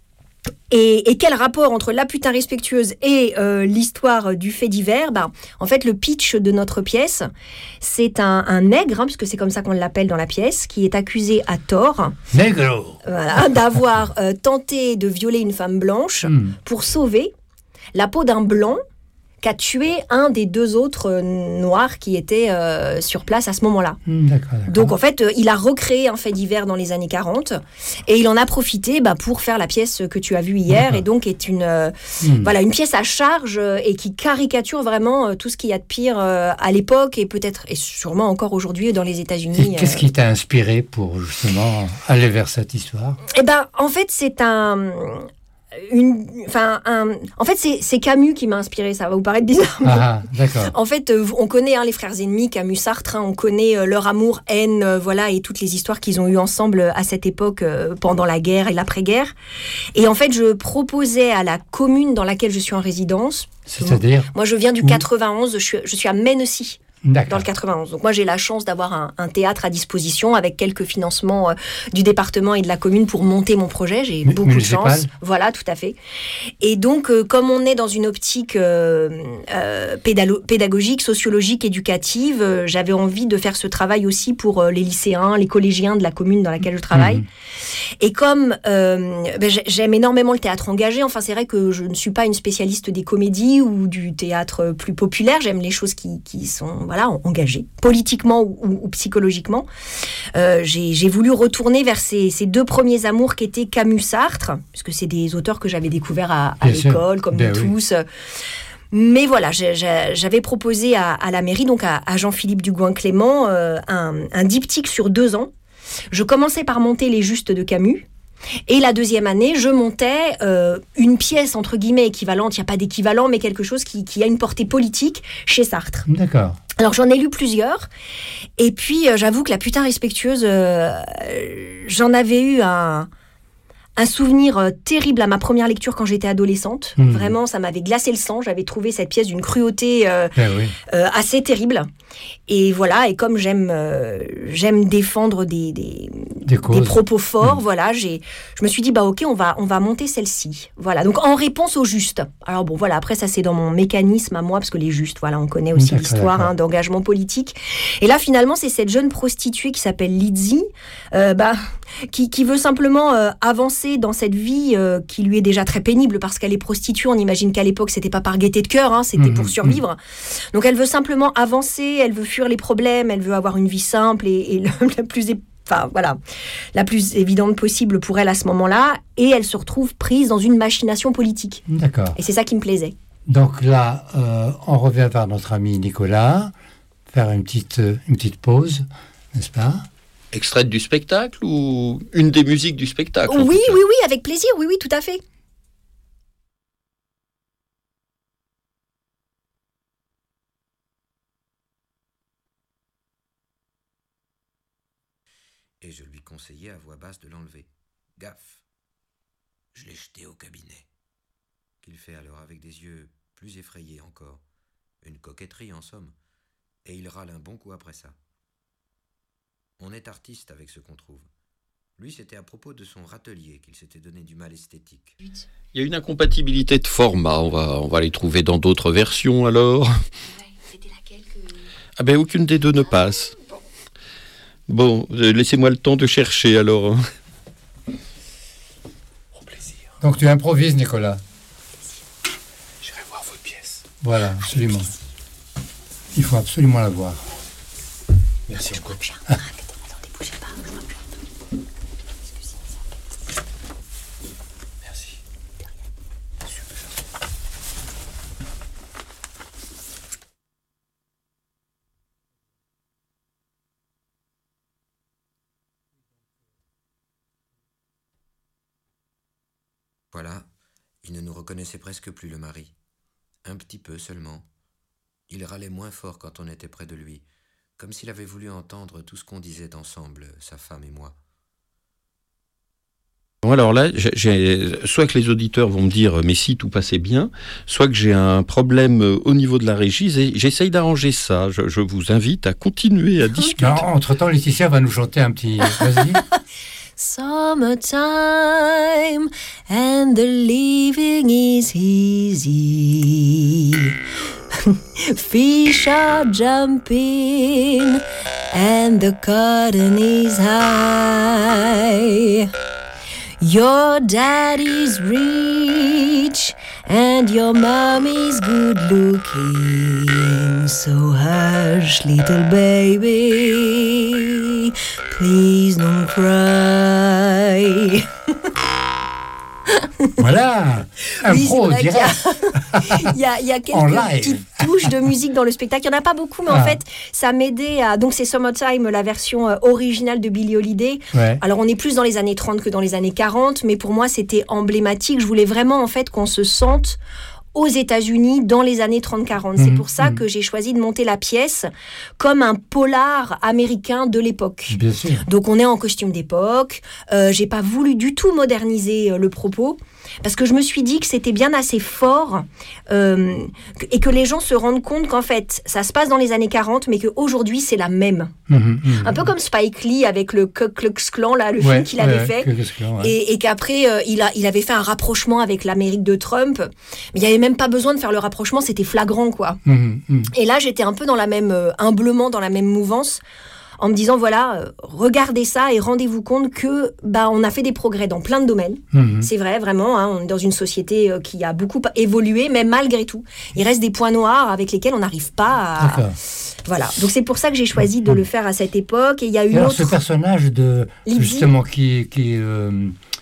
Et, et quel rapport entre La putain respectueuse et euh, l'histoire du fait divers ? Ben, en fait, le pitch de notre pièce, c'est un, un nègre, hein, puisque c'est comme ça qu'on l'appelle dans la pièce, qui est accusé à tort Négro. voilà, d'avoir euh, tenté de violer une femme blanche Mm. pour sauver la peau d'un blanc qu'a tué un des deux autres euh, noirs qui étaient euh, sur place à ce moment-là. Mm, d'accord, d'accord. Donc en fait, euh, il a recréé un fait divers dans les années quarante et il en a profité bah, pour faire la pièce que tu as vue hier. D'accord. Et donc est une, euh, Mm. voilà, une pièce à charge euh, et qui caricature vraiment euh, tout ce qu'il y a de pire euh, à l'époque et peut-être et sûrement encore aujourd'hui dans les États-Unis. Et qu'est-ce euh. qui t'a inspiré pour justement aller vers cette histoire ? Eh ben, en fait, c'est un... Une, enfin, un, en fait, c'est, c'est Camus qui m'a inspiré. Ça va vous paraître bizarre. mais- Ah, d'accord. En fait, euh, on connaît hein, les frères ennemis, Camus, Sartre. Hein, on connaît euh, leur amour, haine, euh, voilà, et toutes les histoires qu'ils ont eues ensemble euh, à cette époque, euh, pendant la guerre et l'après-guerre. Et en fait, je proposais à la commune dans laquelle je suis en résidence. C'est-à-dire ? Moi, je viens du Où ? quatre-vingt-onze. Je suis, je suis à Mennecy. Dans D'accord. le quatre-vingt-onze. Donc moi, j'ai la chance d'avoir un, un théâtre à disposition avec quelques financements euh, du département et de la commune pour monter mon projet. J'ai M- beaucoup de municipal. chance. Voilà, tout à fait. Et donc, euh, comme on est dans une optique euh, euh, pédalo- pédagogique, sociologique, éducative, euh, j'avais envie de faire ce travail aussi pour euh, les lycéens, les collégiens de la commune dans laquelle je travaille. Mhm. Et comme euh, ben, j'ai- j'aime énormément le théâtre engagé, enfin c'est vrai que je ne suis pas une spécialiste des comédies ou du théâtre plus populaire, j'aime les choses qui, qui sont voilà, engagées, politiquement ou, ou, ou psychologiquement. Euh, j'ai, j'ai voulu retourner vers ces, ces deux premiers amours qui étaient Camus-Sartre, puisque c'est des auteurs que j'avais découverts à, à Bien sûr. l'école, comme Ben nous oui. tous. Mais voilà, j'ai, j'ai, j'avais proposé à, à la mairie, donc à, à Jean-Philippe Dugouin-Clément, euh, un, un diptyque sur deux ans. Je commençais par monter les Justes de Camus. Et la deuxième année, je montais euh, une pièce, entre guillemets, équivalente. Il n'y a pas d'équivalent, mais quelque chose qui, qui a une portée politique chez Sartre. D'accord. Alors, j'en ai lu plusieurs. Et puis, euh, j'avoue que La Putain respectueuse, euh, j'en avais eu un... Un souvenir euh, terrible à ma première lecture quand j'étais adolescente. Mmh. Vraiment, ça m'avait glacé le sang. J'avais trouvé cette pièce d'une cruauté euh, eh oui. euh, assez terrible. Et voilà, et comme j'aime, euh, j'aime défendre des, des, des, des propos forts, mmh. voilà, j'ai, je me suis dit, bah ok, on va, on va monter celle-ci. Voilà, donc en réponse au juste. Alors bon, voilà, après ça c'est dans mon mécanisme à moi, parce que les justes, voilà, on connaît aussi d'accord, l'histoire hein, d'engagement politique. Et là, finalement, c'est cette jeune prostituée qui s'appelle Lizzie, euh, bah, qui, qui veut simplement euh, avancer dans cette vie euh, qui lui est déjà très pénible parce qu'elle est prostituée. On imagine qu'à l'époque, c'était pas par gaieté de cœur, hein, c'était mmh, pour survivre. Mmh. Donc elle veut simplement avancer, elle veut fuir les problèmes, elle veut avoir une vie simple et, et le, la plus, enfin voilà, la plus évidente possible pour elle à ce moment-là. Et elle se retrouve prise dans une machination politique. D'accord. Et c'est ça qui me plaisait. Donc là, euh, on revient vers notre ami Nicolas, faire une petite, une petite pause, n'est-ce pas ? Extraite du spectacle ou une des musiques du spectacle? Oui, oui, oui, avec plaisir, oui, oui, tout à fait. Et je lui conseillai à voix basse de l'enlever. Gaffe. Je l'ai jeté au cabinet. Qu'il fait alors avec des yeux plus effrayés encore. Une coquetterie en somme. Et il râle un bon coup après ça. On est artiste avec ce qu'on trouve. Lui, c'était à propos de son râtelier qu'il s'était donné du mal esthétique. Il y a une incompatibilité de format. On va, on va les trouver dans d'autres versions alors. Ouais, c'était laquelle que... Ah ben aucune des deux ne passe. Bon, euh, laissez-moi le temps de chercher alors. Au plaisir. Donc tu improvises, Nicolas. J'irai voir votre pièce. Voilà, absolument. Il faut absolument la voir. Merci beaucoup. Attendez, bougez pas, je vois plus. Merci. Super. Voilà, il ne nous reconnaissait presque plus, le mari. Un petit peu seulement. Il râlait moins fort quand on était près de lui, comme s'il avait voulu entendre tout ce qu'on disait ensemble, sa femme et moi. Bon, alors là, j'ai, j'ai, soit que les auditeurs vont me dire « mais si, tout passait bien », soit que j'ai un problème au niveau de la régie, et j'essaye d'arranger ça. Je, je vous invite à continuer à discuter. Non, entre-temps, Laetitia va nous chanter un petit... Vas-y. Summertime and the living is easy. Fish are jumping and the cotton is high. Your daddy's rich and your mommy's good looking. So hush, little baby, please don't cry. Voilà, un oui, pro c'est vrai direct. Il y a, il y a quelques En live. petites touches de musique dans le spectacle. Il n'y en a pas beaucoup, mais Ah. en fait, ça m'aidait à... Donc, c'est Summertime, la version euh, originale de Billie Holiday. Ouais. Alors, on est plus dans les années trente que dans les années quarante, mais pour moi, c'était emblématique. Je voulais vraiment, en fait, qu'on se sente aux États-Unis dans les années trente quarante. C'est Mmh, pour ça mmh. que j'ai choisi de monter la pièce comme un polar américain de l'époque. Bien sûr. Donc on est en costume d'époque. Euh, j'ai pas voulu du tout moderniser euh, le propos parce que je me suis dit que c'était bien assez fort euh, que- et que les gens se rendent compte qu'en fait ça se passe dans les années quarante, mais qu'aujourd'hui c'est la même. Mhm, mhm. Un peu comme Spike Lee avec le Ku Klux Klan là, le Ouais, film qu'il avait ouais, fait. Ku Klux Klan, ouais. Et, et qu'après, euh, il, a, il avait fait un rapprochement avec l'Amérique de Trump. Mais il n'y avait même pas besoin de faire le rapprochement, c'était flagrant, quoi. Mhm, mhm. Et là, j'étais un peu dans la même, euh, humblement dans la même mouvance, en me disant, voilà, euh, regardez ça et rendez-vous compte que bah, on a fait des progrès dans plein de domaines. Mhm. C'est vrai, vraiment, hein, on est dans une société euh, qui a beaucoup évolué, mais malgré tout, il reste des points noirs avec lesquels on n'arrive pas à... D'accord. Voilà, donc c'est pour ça que j'ai choisi de le faire à cette époque. Et il y a Et une alors, autre... ce personnage de Lydie. justement qui qui euh,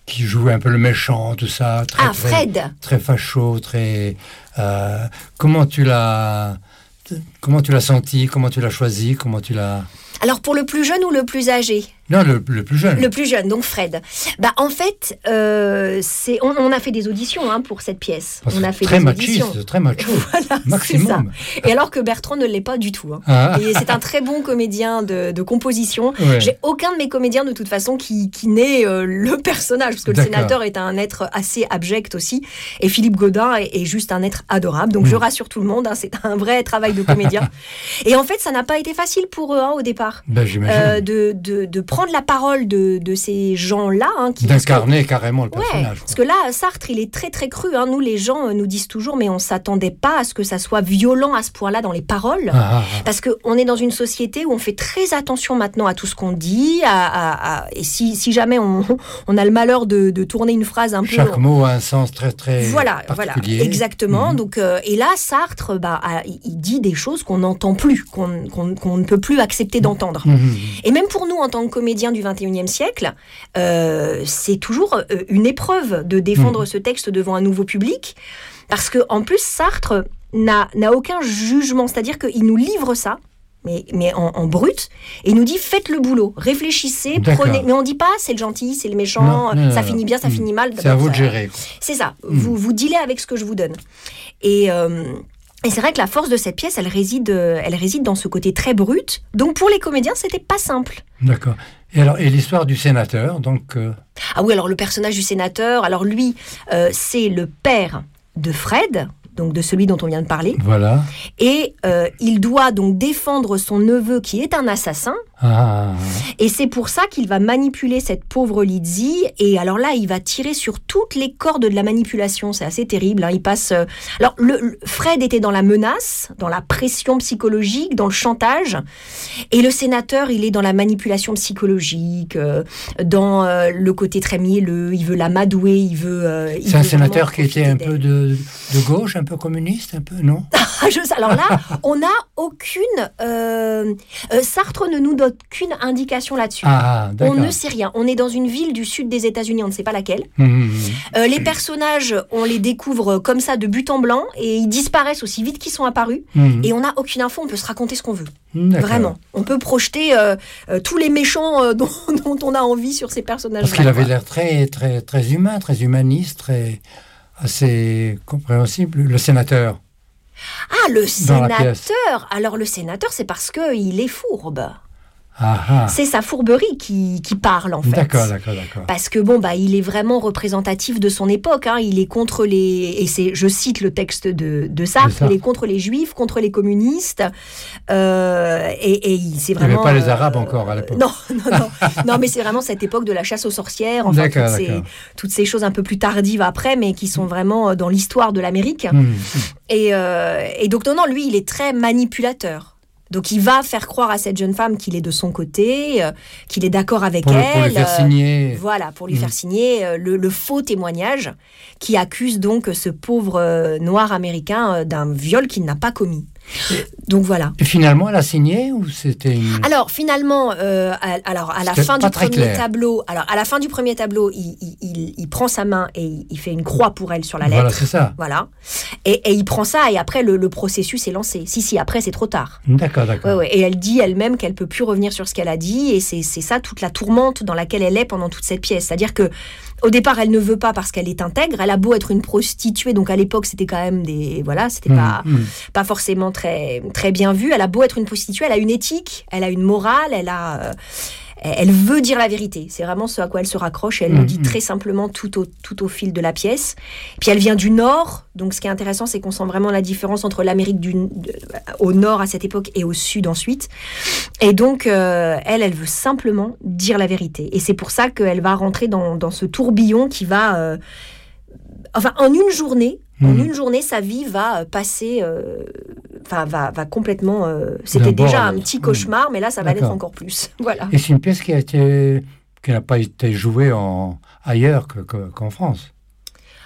qui jouait un peu le méchant, tout ça. Très, Ah, Fred. Très, très facho, très... Euh, comment tu l'as... Comment tu l'as senti? Comment tu l'as choisi? Comment tu l'as... Alors, pour le plus jeune ou le plus âgé? Non, le, le plus jeune. Le plus jeune, donc Fred. Bah, en fait, euh, c'est, on, on a fait des auditions hein, pour cette pièce. Parce on a fait très des machiste, auditions. très macho. Voilà, maximum. c'est ça. Et alors que Bertrand ne l'est pas du tout. Hein. Ah. Et c'est un très bon comédien de, de composition. Ouais. J'ai aucun de mes comédiens, de toute façon, qui, qui n'est euh, le personnage. Parce que D'accord. le sénateur est un être assez abject aussi. Et Philippe Gaudin est, est juste un être adorable. Donc, mmh. je rassure tout le monde, hein, c'est un vrai travail de comédien. Et en fait, ça n'a pas été facile pour eux hein, au départ. Ben, j'imagine. Euh, de, de, de prendre la parole de, de ces gens-là. Hein, qui, D'incarner que, carrément le ouais, personnage. Parce que là, Sartre, il est très très cru. Hein. Nous, les gens euh, nous disent toujours, mais on ne s'attendait pas à ce que ça soit violent à ce point-là dans les paroles. Ah, ah, ah. Parce qu'on est dans une société où on fait très attention maintenant à tout ce qu'on dit. À, à, à, et si, si jamais on, on a le malheur de, de tourner une phrase un peu... Chaque mot a un sens très très voilà, particulier. Voilà, exactement. Mmh. Donc, euh, et là, Sartre, bah, a, il dit des choses qu'on n'entend plus, qu'on, qu'on, qu'on ne peut plus accepter d'entendre. Mmh. Et même pour nous, en tant que comédiens du vingt et unième siècle, euh, c'est toujours euh, une épreuve de défendre mmh. ce texte devant un nouveau public, parce qu'en plus, Sartre n'a, n'a aucun jugement, c'est-à-dire qu'il nous livre ça, mais, mais en, en brut, et il nous dit faites le boulot, réfléchissez, D'accord. prenez. Mais on ne dit pas c'est le gentil, c'est le méchant, non, non, ça non, finit bien, ça mmh. finit mal. C'est à vous de gérer. Quoi. C'est ça, mmh. vous, vous dealez avec ce que je vous donne. Et... Euh, Et c'est vrai que la force de cette pièce, elle réside, elle réside dans ce côté très brut. Donc pour les comédiens, c'était pas simple. D'accord. Et alors, et l'histoire du sénateur, donc. Euh... Ah oui, alors le personnage du sénateur, alors lui, euh, c'est le père de Fred, donc de celui dont on vient de parler. Voilà. Et euh, il doit donc défendre son neveu qui est un assassin. Ah. Et c'est pour ça qu'il va manipuler cette pauvre Lizzie. Et alors là, il va tirer sur toutes les cordes de la manipulation. C'est assez terrible. Hein. Il passe. Euh... Alors, le, le, Fred était dans la menace, dans la pression psychologique, dans le chantage. Et le sénateur, il est dans la manipulation psychologique, euh, dans euh, le côté très mielleux. Il veut l'amadouer. Il veut. Euh, il c'est un veut sénateur qui était un d'elle. peu de, de gauche, un peu communiste, un peu, non? Je, alors là, on n'a aucune. Euh, euh, Sartre ne nous donne qu'une indication là-dessus. Ah, on ne sait rien. On est dans une ville du sud des États-Unis, on ne sait pas laquelle. Mmh. Euh, les personnages, on les découvre comme ça de but en blanc et ils disparaissent aussi vite qu'ils sont apparus. Mmh. Et on n'a aucune info, on peut se raconter ce qu'on veut. D'accord. Vraiment. On peut projeter euh, euh, tous les méchants euh, dont, dont on a envie sur ces personnages-là. Parce qu'il avait l'air très, très, très humain, très humaniste, très assez compréhensible, le sénateur. Ah, le sénateur! Alors le sénateur, c'est parce qu'il est fourbe. Ah, ah. C'est sa fourberie qui, qui parle, en fait. D'accord, d'accord, d'accord. Parce que, bon, bah, il est vraiment représentatif de son époque. Hein. Il est contre les... Et c'est, je cite le texte de, de Sartre, il est contre les Juifs, contre les communistes. Euh, et, et c'est vraiment... Il n'y avait pas les Arabes euh, encore à l'époque. Non, non, non. non, mais c'est vraiment cette époque de la chasse aux sorcières. Enfin, d'accord, toutes, d'accord. Ces, toutes ces choses un peu plus tardives après, mais qui sont vraiment dans l'histoire de l'Amérique. Mmh. Et, euh, et donc, non, non, lui, il est très manipulateur. Donc, il va faire croire à cette jeune femme qu'il est de son côté, euh, qu'il est d'accord avec pour, elle. Pour lui faire signer. Euh, voilà, pour lui mmh. faire signer euh, le, le faux témoignage qui accuse donc ce pauvre euh, noir américain euh, d'un viol qu'il n'a pas commis. Donc voilà. Et finalement, elle a signé ou c'était une... Alors finalement, euh, à, alors à la fin du premier clair. tableau, alors à la fin du premier tableau, il, il, il, il prend sa main et il, il fait une croix pour elle sur la lettre. Voilà, c'est ça. Voilà. Et, et il prend ça et après le, le processus est lancé. Si si, après c'est trop tard. D'accord, d'accord. Ouais, ouais. Et elle dit elle-même qu'elle peut plus revenir sur ce qu'elle a dit et c'est c'est ça toute la tourmente dans laquelle elle est pendant toute cette pièce. C'est-à-dire que au départ, elle ne veut pas parce qu'elle est intègre. Elle a beau être une prostituée, donc à l'époque, c'était quand même des... Voilà, c'était mmh, pas, mmh. pas forcément très, très bien vu. Elle a beau être une prostituée, elle a une éthique, elle a une morale, elle a... Euh, elle veut dire la vérité. C'est vraiment ce à quoi elle se raccroche. Et elle mmh, le dit mmh. très simplement tout au, tout au fil de la pièce. Puis elle vient du Nord. Donc ce qui est intéressant, c'est qu'on sent vraiment la différence entre l'Amérique du, de, au Nord à cette époque et au Sud ensuite. Et donc, euh, elle, elle veut simplement dire la vérité. Et c'est pour ça qu'elle va rentrer dans, dans ce tourbillon qui va... Euh, enfin, en une journée, mmh. en une journée, sa vie va passer... Euh, Enfin, va, va complètement... Euh, c'était D'abord, déjà un petit cauchemar, mais là, ça va D'accord. l'être encore plus. Voilà. Et c'est une pièce qui a été, qui n'a pas été jouée en, ailleurs que, que, qu'en France.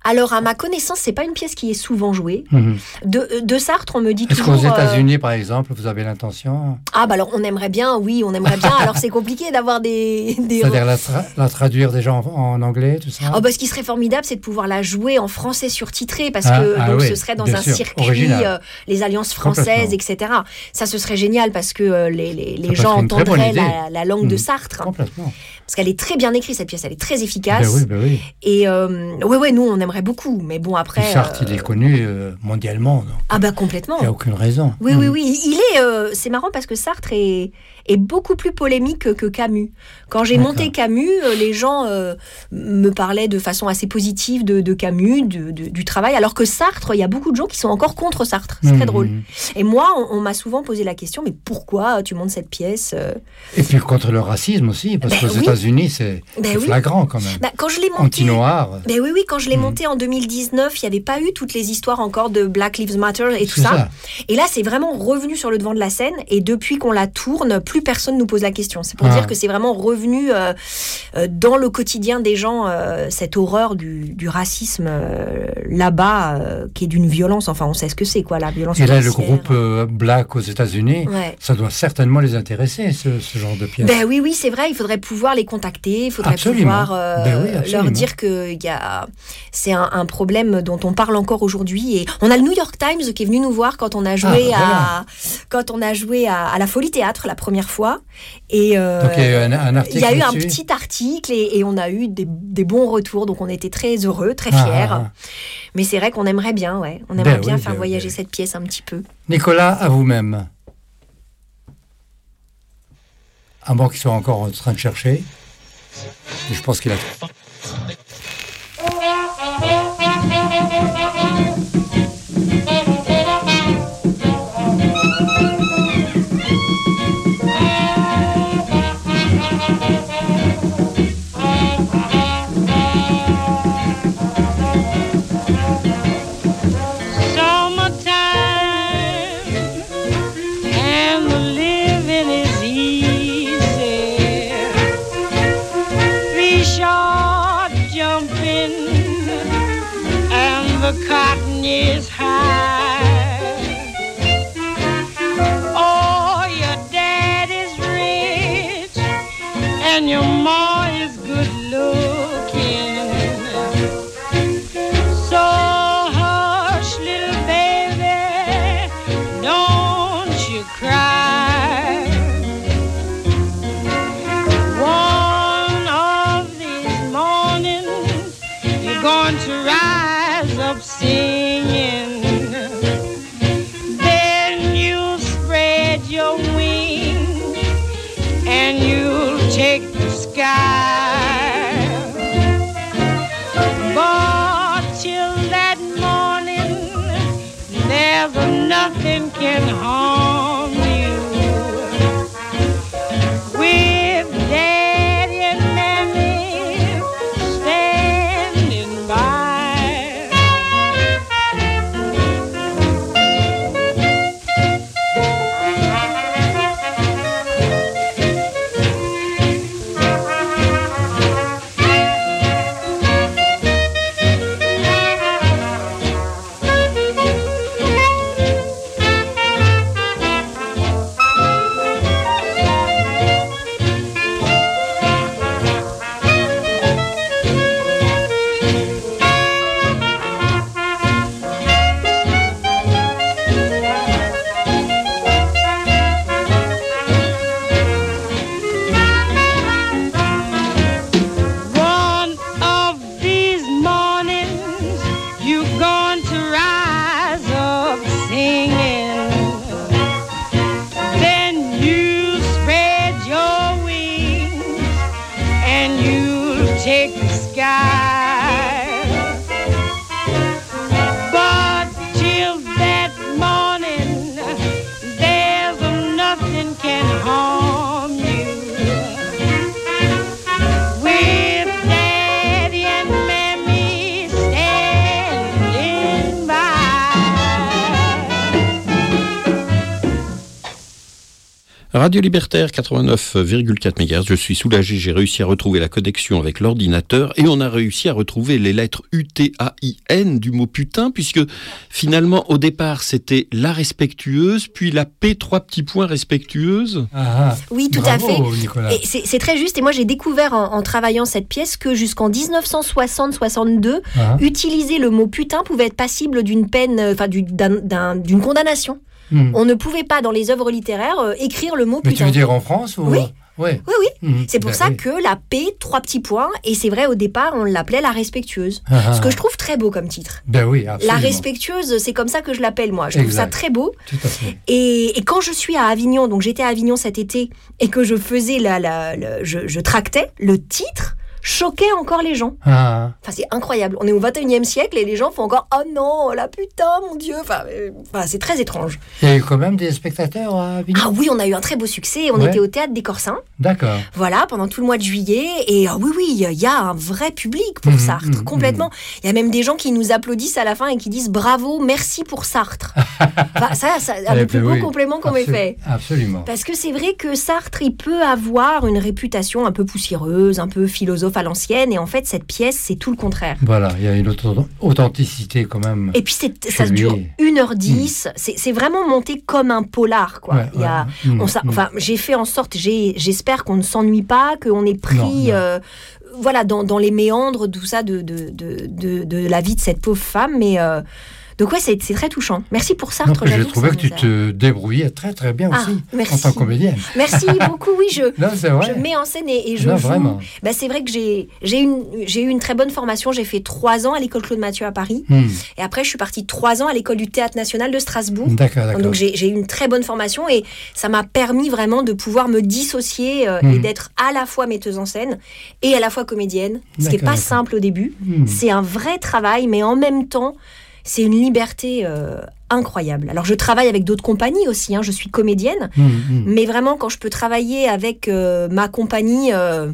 Alors, à ma connaissance, c'est pas une pièce qui est souvent jouée. Mhm. De, de Sartre, on me dit Est-ce toujours... qu'aux euh, États-Unis, par exemple, vous avez l'intention, Ah, bah alors, on aimerait bien, oui, on aimerait bien. Alors, c'est compliqué d'avoir des... des... c'est-à-dire la, tra- la traduire déjà en, en anglais, tout ça? Oh, bah, ce qui serait formidable, c'est de pouvoir la jouer en français surtitré, parce Ah, que ah donc, oui, ce serait dans bien un sûr, circuit, original. euh, les alliances françaises, Complètement. et cetera. Ça, ce serait génial, parce que euh, les, les, les peut gens être une très bonne entendraient idée. la, la langue de Mhm. Sartre. Complètement. Parce qu'elle est très bien écrite, cette pièce, elle est très efficace. Ben oui, ben oui. Et euh, ouais, ouais, nous, on aimerait beaucoup. Mais bon, après... Puis Sartre, euh, il est connu euh, mondialement, donc Ah bah complètement. il n'y a aucune raison. Oui, oui, Mhm. oui. Il est. euh, c'est marrant parce que Sartre est, est beaucoup plus polémique que, que Camus. Quand j'ai D'accord. monté Camus, euh, les gens euh, me parlaient de façon assez positive de, de Camus, de- de- du travail, alors que Sartre, il y a beaucoup de gens qui sont encore contre Sartre. C'est Mhm. très drôle. Et moi, on, on m'a souvent posé la question, mais pourquoi tu montes cette pièce euh Et puis contre le racisme aussi, parce Ben qu'aux oui. États-Unis, c'est Ben c'est oui. flagrant quand même. Bah, quand je l'ai monté. Anti-noir. Ben oui, oui, quand je l'ai Mhm. monté en deux mille dix-neuf, il n'y avait pas eu toutes les histoires encore de Black Lives Matter et tout C'est ça. ça. Et là, c'est vraiment revenu sur le devant de la scène. Et depuis qu'on la tourne, plus personne nous pose la question. C'est pour Ah. dire que c'est vraiment revenu euh, euh, dans le quotidien des gens, euh, cette horreur du, du racisme euh, là-bas, euh, qui est d'une violence. Enfin, on sait ce que c'est, quoi, la violence Et là, le policière. groupe euh, Black aux États-Unis, Ouais. ça doit certainement les intéresser, ce, ce genre de pièce. Ben oui, oui, c'est vrai. Il faudrait pouvoir les contacter. Il faudrait Absolument. pouvoir euh, Ben oui, leur absolument. dire que il y a, c'est un, un problème dont on parle encore aujourd'hui. Et on a le New York Times qui est venu nous voir quand on a joué Ah, voilà. à, quand on a joué à, à la Folie Théâtre la première fois. Et euh, Donc il y a eu un, un article il y a eu un là-dessus. petit article et, et on a eu des, des bons retours. Donc on était très heureux, très Ah, fiers. ah, ah. Mais c'est vrai qu'on aimerait bien, ouais. On aimerait Ben bien oui, faire ben voyager oui. cette pièce un petit peu. Nicolas, à vous-même. À moins qu'il soit encore en train de chercher. Mais je pense qu'il a... Summertime and the living is easy. Three short jumping and the cotton is high. Oh, your dad is rich and your ma is good looking. So hush, little baby, don't you cry. One of these mornings, you're going to rise up singing. Then you'll spread your wings and you'll take the sky. But till that morning, there's nothing can harm you. With Daddy and Mammy standing by. One of these mornings, you're going to rise up singing. Then you spread your wings and you'll take the sky. But till that morning, there's nothing can harm you. With Daddy and Mammy standing by. Radio Libertaire quatre-vingt-neuf virgule quatre mégahertz. Je suis soulagé, j'ai réussi à retrouver la connexion avec l'ordinateur et on a réussi à retrouver les lettres U T A I N du mot putain, puisque finalement au départ c'était la respectueuse, puis la P trois petits points respectueuse. Ah, oui, tout bravo, à fait. Nicolas. Et c'est, c'est très juste. Et moi, j'ai découvert en, en travaillant cette pièce que jusqu'en dix-neuf cent soixante soixante-deux, Ah. utiliser le mot putain pouvait être passible d'une peine, euh, enfin du- d'un- d'un- d'une condamnation. Hmm. On ne pouvait pas, dans les œuvres littéraires, euh, écrire le mot Mais putain. tu veux dire en France ou... Oui. Oui. Oui, oui. Mhm. C'est pour Ben ça oui. que la P, trois petits points, et c'est vrai, au départ, on l'appelait la respectueuse. Ah, Ce que ah. je trouve très beau comme titre. Ben oui, absolument. La respectueuse, c'est comme ça que je l'appelle, moi. Je trouve Exact. ça très beau. Tout à fait. Et, et quand je suis à Avignon, donc j'étais à Avignon cet été, et que je faisais la, la, la- je, je tractais, le titre choquait encore les gens. Ah, Enfin, c'est incroyable. On est au vingt et unième siècle et les gens font encore « Oh non, la putain, mon Dieu !» Enfin, euh, enfin, c'est très étrange. il y a eu quand même des spectateurs à Avignon. Ah oui, on a eu un très beau succès. On Ouais. était au Théâtre des Corsins, D'accord. voilà, pendant tout le mois de juillet. Et ah oui, oui, il y a un vrai public pour Mhm, Sartre, mhm, complètement. Il y a même des gens qui nous applaudissent à la fin et qui disent « Bravo, merci pour Sartre !» Enfin, ça, ça, un Eh des plus ben beaux oui. compléments qu'on m'ait Absolu- fait. Absolument. Parce que c'est vrai que Sartre, il peut avoir une réputation un peu poussiéreuse, un peu philosophe à l'ancienne, et en fait, cette pièce, c'est tout le contraire. Voilà, il y a une auto- authenticité quand même. Et puis, c'est, ça Chez se dure lui. une heure dix, c'est, c'est vraiment monté comme un polar, quoi. Ouais, Il y a, ouais. Mm, on s'a- mm. enfin, j'ai fait en sorte, j'ai, j'espère qu'on ne s'ennuie pas, qu'on est pris... Non, non. euh, voilà, dans, dans les méandres, tout ça, de, de, de, de, de la vie de cette pauvre femme, mais... euh, donc ouais, c'est, c'est très touchant. Merci pour Non, Sartre. puis j'ai j'avoue trouvé ça que tu nous a- te débrouillais très très bien Ah, aussi merci. en tant que comédienne. Merci beaucoup, oui, je... Non, c'est vrai. Je mets en scène et, et je Non, joue. vraiment. Bah, c'est vrai que j'ai, j'ai, une, j'ai eu une très bonne formation. J'ai fait trois ans à l'école Claude Mathieu à Paris. Hmm. Et après, je suis partie trois ans à l'école du Théâtre National de Strasbourg. D'accord, d'accord. Donc j'ai, j'ai eu une très bonne formation et ça m'a permis vraiment de pouvoir me dissocier euh, Mhm. et d'être à la fois metteuse en scène et à la fois comédienne. Ce qui n'est D'accord, pas d'accord. simple au début. Mhm. C'est un vrai travail, mais en même temps, c'est une liberté euh, incroyable. Alors je travaille avec d'autres compagnies aussi. Hein. Je suis comédienne. Hmm, hmm. Mais vraiment, quand je peux travailler avec euh, ma compagnie, euh,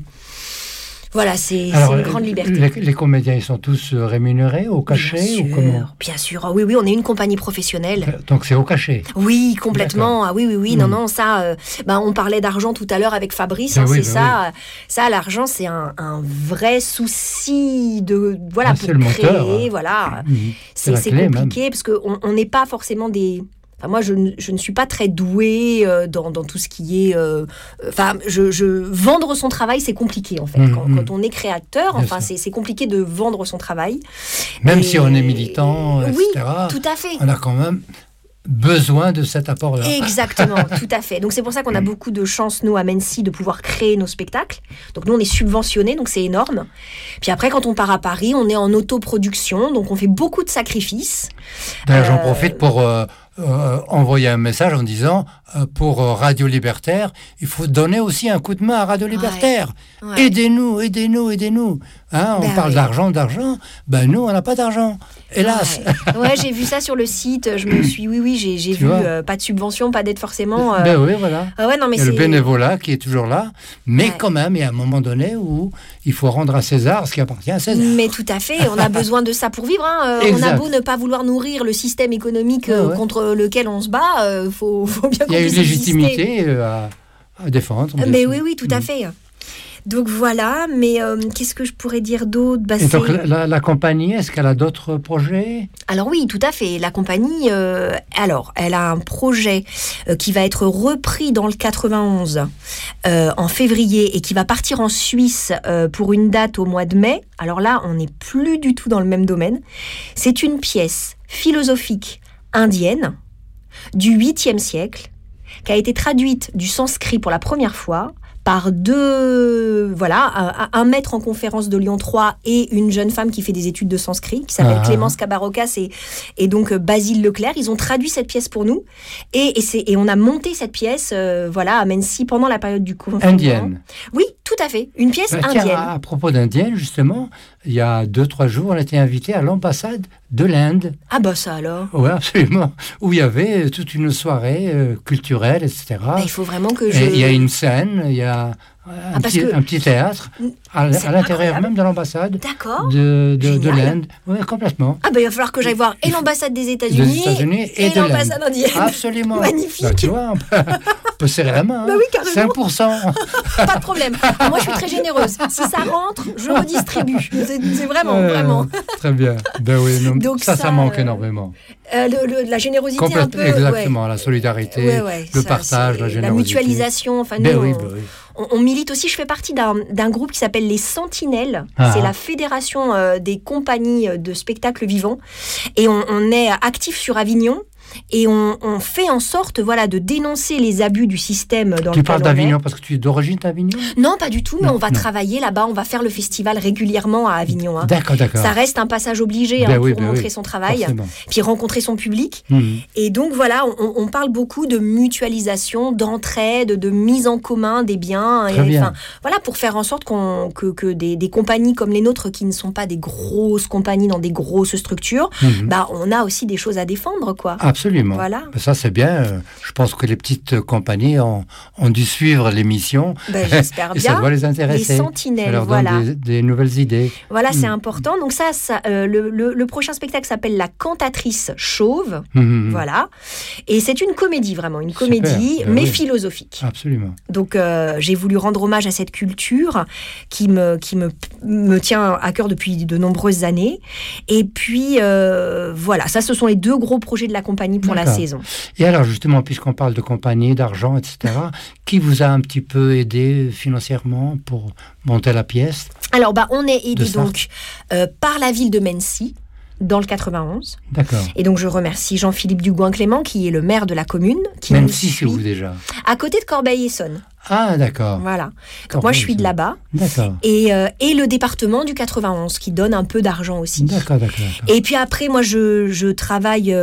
voilà, c'est, c'est Alors, une grande liberté. Les, les comédiens, ils sont tous euh, rémunérés au cachet Bien ou sûr, comment? bien sûr. Ah oui, oui, on est une compagnie professionnelle. Donc c'est au cachet. Oui, complètement. Ah oui, oui, oui. Non, Mm. non, ça. euh, bah, on parlait d'argent tout à l'heure avec Fabrice. Ben hein, oui, c'est ben ça. euh, Ça, l'argent, c'est un, un vrai souci de voilà Ben, pour c'est le créer. moteur, hein. Voilà, Mhm. c'est, la c'est clé, compliqué parce que on on n'est pas forcément des. Enfin, moi, je ne, je ne suis pas très douée euh, dans, dans tout ce qui est. euh, Enfin, je, je vendre son travail, c'est compliqué en fait. Mm, quand, mm. quand on est créateur, Bien enfin, sûr. c'est, c'est compliqué de vendre son travail. Même Et- si on est militant, Oui, et cetera, tout à fait. on a quand même besoin de cet apport-là. Exactement, tout à fait. Donc c'est pour ça qu'on a beaucoup de chance, nous, à Mency, de pouvoir créer nos spectacles. Donc nous, on est subventionnés, donc c'est énorme. Puis après, quand on part à Paris, on est en autoproduction, donc on fait beaucoup de sacrifices. D'ailleurs, j'en Euh, profite pour euh, euh, envoyer un message en disant, euh, pour euh, Radio Libertaire, il faut donner aussi un coup de main à Radio Libertaire. Ouais. Aidez-nous, aidez-nous, aidez-nous. Hein, on Ben parle oui. d'argent, d'argent. Ben nous, on n'a pas d'argent. Hélas. Ouais, Ouais, j'ai vu ça sur le site. Je me suis, oui, oui, j'ai, j'ai Tu vu vois. euh, pas de subvention, pas d'aide forcément. euh. Ben oui, voilà. Ah ouais, non, mais Il y a c'est... le bénévolat qui est toujours là, mais Ouais. quand même, il y a un moment donné où il faut rendre à César ce qui appartient à César. Mais tout à fait, on a besoin de ça pour vivre. Hein. Euh, On a Exact. beau ne pas vouloir nourrir le système économique euh, Ouais, ouais. contre lequel on se bat, il faut, faut bien qu'on Il y a une puisse exister. légitimité euh, à, à défendre. bien Mais sûr. oui, oui, tout à Mm. fait. Donc voilà, mais euh, qu'est-ce que je pourrais dire d'autre bah, Et donc c'est- la, la- la compagnie, est-ce qu'elle a d'autres projets? Alors oui, tout à fait. La compagnie, euh, alors, elle a un projet euh, qui va être repris dans le quatre-vingt-onze euh, en février et qui va partir en Suisse euh, pour une date au mois de mai. Alors là, on n'est plus du tout dans le même domaine. C'est une pièce philosophique indienne du huitième siècle qui a été traduite du sanskrit pour la première fois par deux, voilà, un, un maître en conférence de Lyon trois et une jeune femme qui fait des études de sanskrit, qui s'appelle Ah. Clémence Cabarocas et, et donc euh, Basile Leclerc. Ils ont traduit cette pièce pour nous et, et, c'est, et on a monté cette pièce, euh, voilà, à Mency pendant la période du confinement. Indienne. Oui, tout à fait. Une pièce Bah, tiens, indienne. à, à propos d'indienne, justement, il y a deux, trois jours, on a été invité à l'ambassade de l'Inde. Ah bah ça alors. Oui, absolument. Où il y avait toute une soirée euh, culturelle, et cetera. Bah, il faut vraiment que je... Et il y a une scène, il y a a un, Ah, parce petit, que- un petit théâtre à, l- C'est à l'intérieur incroyable. même de l'ambassade D'accord. de, de, de Génial. l'Inde. Oui, complètement. Ah ben il va falloir que j'aille voir et l'ambassade des États-Unis, Des États-Unis et, et de l'Inde. l'ambassade indienne. Absolument. Magnifique. Bah, tu vois, on peut, on peut serrer la main. Bah hein. oui, carrément. cinq pour cent. Pas de problème. Ah, moi je suis très généreuse. Si ça rentre, je redistribue. C'est c'est vraiment, Euh, vraiment. Très bien. Ben oui, non, Donc ça, ça, ça, manque euh, énormément. Euh, le- le- la générosité un Complète- peu. exactement, ouais. la solidarité, Ouais, ouais, le ça, partage, c'est la générosité. mutualisation. Enfin, nous, Ben oui, on, ben oui. on- on milite aussi. Je fais partie d'un d'un groupe qui s'appelle les Sentinelles. Ah. C'est la fédération euh, des compagnies de spectacles vivants. Et on, on est actif sur Avignon. Et on, on fait en sorte, voilà, de dénoncer les abus du système dans Tu lequel parles on est. d'Avignon parce que tu es d'origine d'Avignon? Non, pas du tout, mais Non, on va non. travailler là-bas, on va faire le festival régulièrement à Avignon. hein. D'accord, d'accord. Ça reste un passage obligé Ben hein, oui, pour ben montrer oui, son travail, forcément. puis rencontrer son public. Mhm. Et donc voilà, on, on parle beaucoup de mutualisation, d'entraide, de mise en commun des biens. Très et, bien. enfin, voilà, pour faire en sorte qu'on, que, que des, des compagnies comme les nôtres, qui ne sont pas des grosses compagnies dans des grosses structures, Mhm. bah, on a aussi des choses à défendre, quoi. Absolument. Voilà. Ben ça, c'est bien. Euh, Je pense que les petites compagnies ont, ont dû suivre l'émission. Ben, j'espère Et ça bien. doit les intéresser. Les sentinelles, ça leur voilà. donne des, des nouvelles idées. Voilà, c'est Mhm. important. Donc ça, ça euh, le, le, le prochain spectacle s'appelle La Cantatrice Chauve. Mhm. Voilà. Et c'est une comédie, vraiment, une comédie, Ben mais oui. philosophique. Absolument. Donc euh, j'ai voulu rendre hommage à cette culture qui me, qui me, me tient à cœur depuis de nombreuses années. Et puis euh, voilà, ça ce sont les deux gros projets de la compagnie pour la D'accord. saison. Et alors, justement, puisqu'on parle de compagnie, d'argent, et cetera, qui vous a un petit peu aidé financièrement pour monter la pièce? Alors bah, on est aidé De Sarthe. donc euh, par la ville de Mency, dans le quatre-vingt-onze. D'accord. Et donc je remercie Jean-Philippe Dugouin-Clément, qui est le maire de la commune, qui Même nous si c'est suit où déjà? à côté de Corbeil-Essonnes. Ah, d'accord. Voilà. Donc moi je suis de là-bas. D'accord. Et, euh, et le département du quatre-vingt-onze, qui donne un peu d'argent aussi. D'accord, d'accord. d'accord. Et puis après, moi, je, je travaille,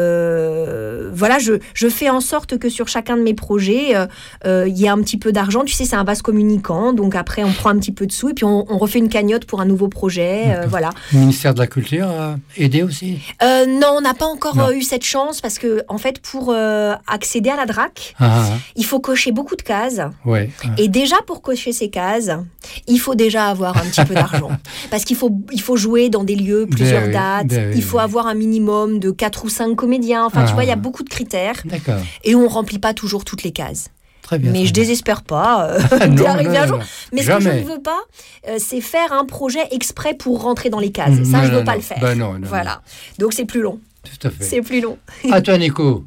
euh, voilà, je, je fais en sorte que sur chacun de mes projets, euh, euh, il y ait un petit peu d'argent. Tu sais, c'est un vase communicant, donc après, on prend un petit peu de sous et puis on, on refait une cagnotte pour un nouveau projet, euh, D'accord. voilà. Le ministère de la Culture a aidé aussi? Euh, non, on n'a pas encore Non. euh, eu cette chance parce que, en fait, pour euh, accéder à la D R A C, Ah, ah, il faut cocher beaucoup de cases. ah. Ouais. ah. Et déjà, pour cocher ces cases, il faut déjà avoir un petit peu d'argent. Parce qu'il faut, il faut jouer dans des lieux, plusieurs Ben oui, dates. ben oui, il faut oui. avoir un minimum de quatre ou cinq comédiens. Enfin, Ah. tu vois, il y a beaucoup de critères. D'accord. Et on ne remplit pas toujours toutes les cases. Très bien. Mais très je bien. désespère pas euh, Non, d'y arriver non, un non, jour. non. Mais ce que je Jamais. ne veux pas, euh, c'est faire un projet exprès pour rentrer dans les cases. Ça, Non, je ne veux non, pas non. le faire. Ben non, non, voilà. Donc, c'est plus long. Tout à fait. C'est plus long. À toi, Nico.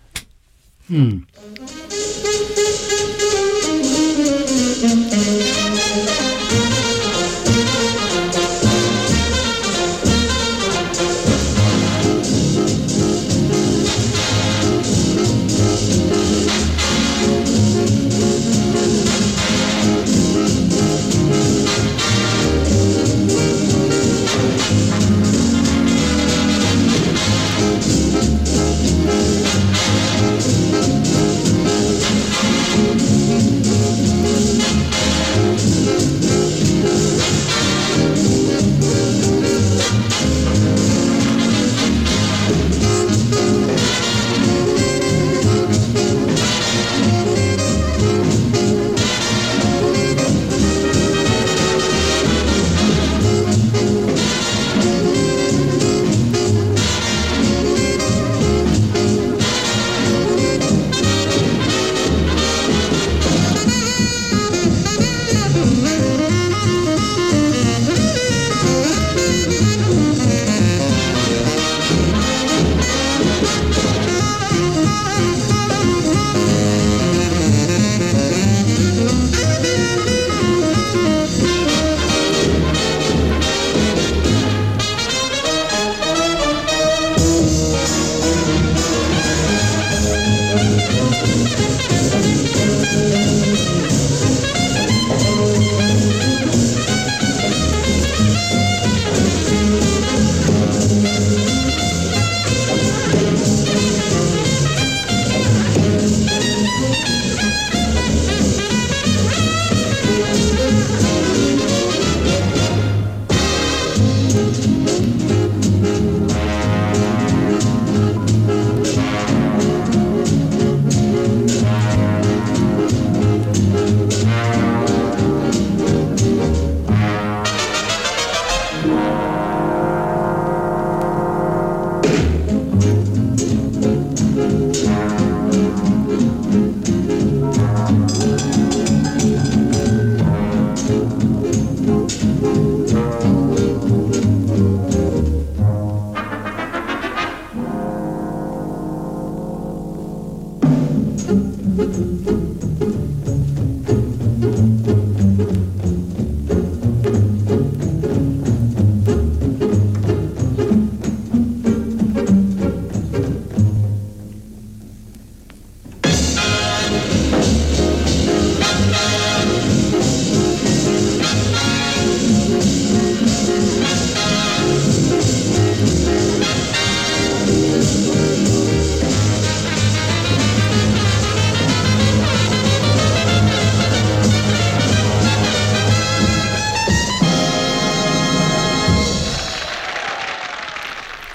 Hmm. Thank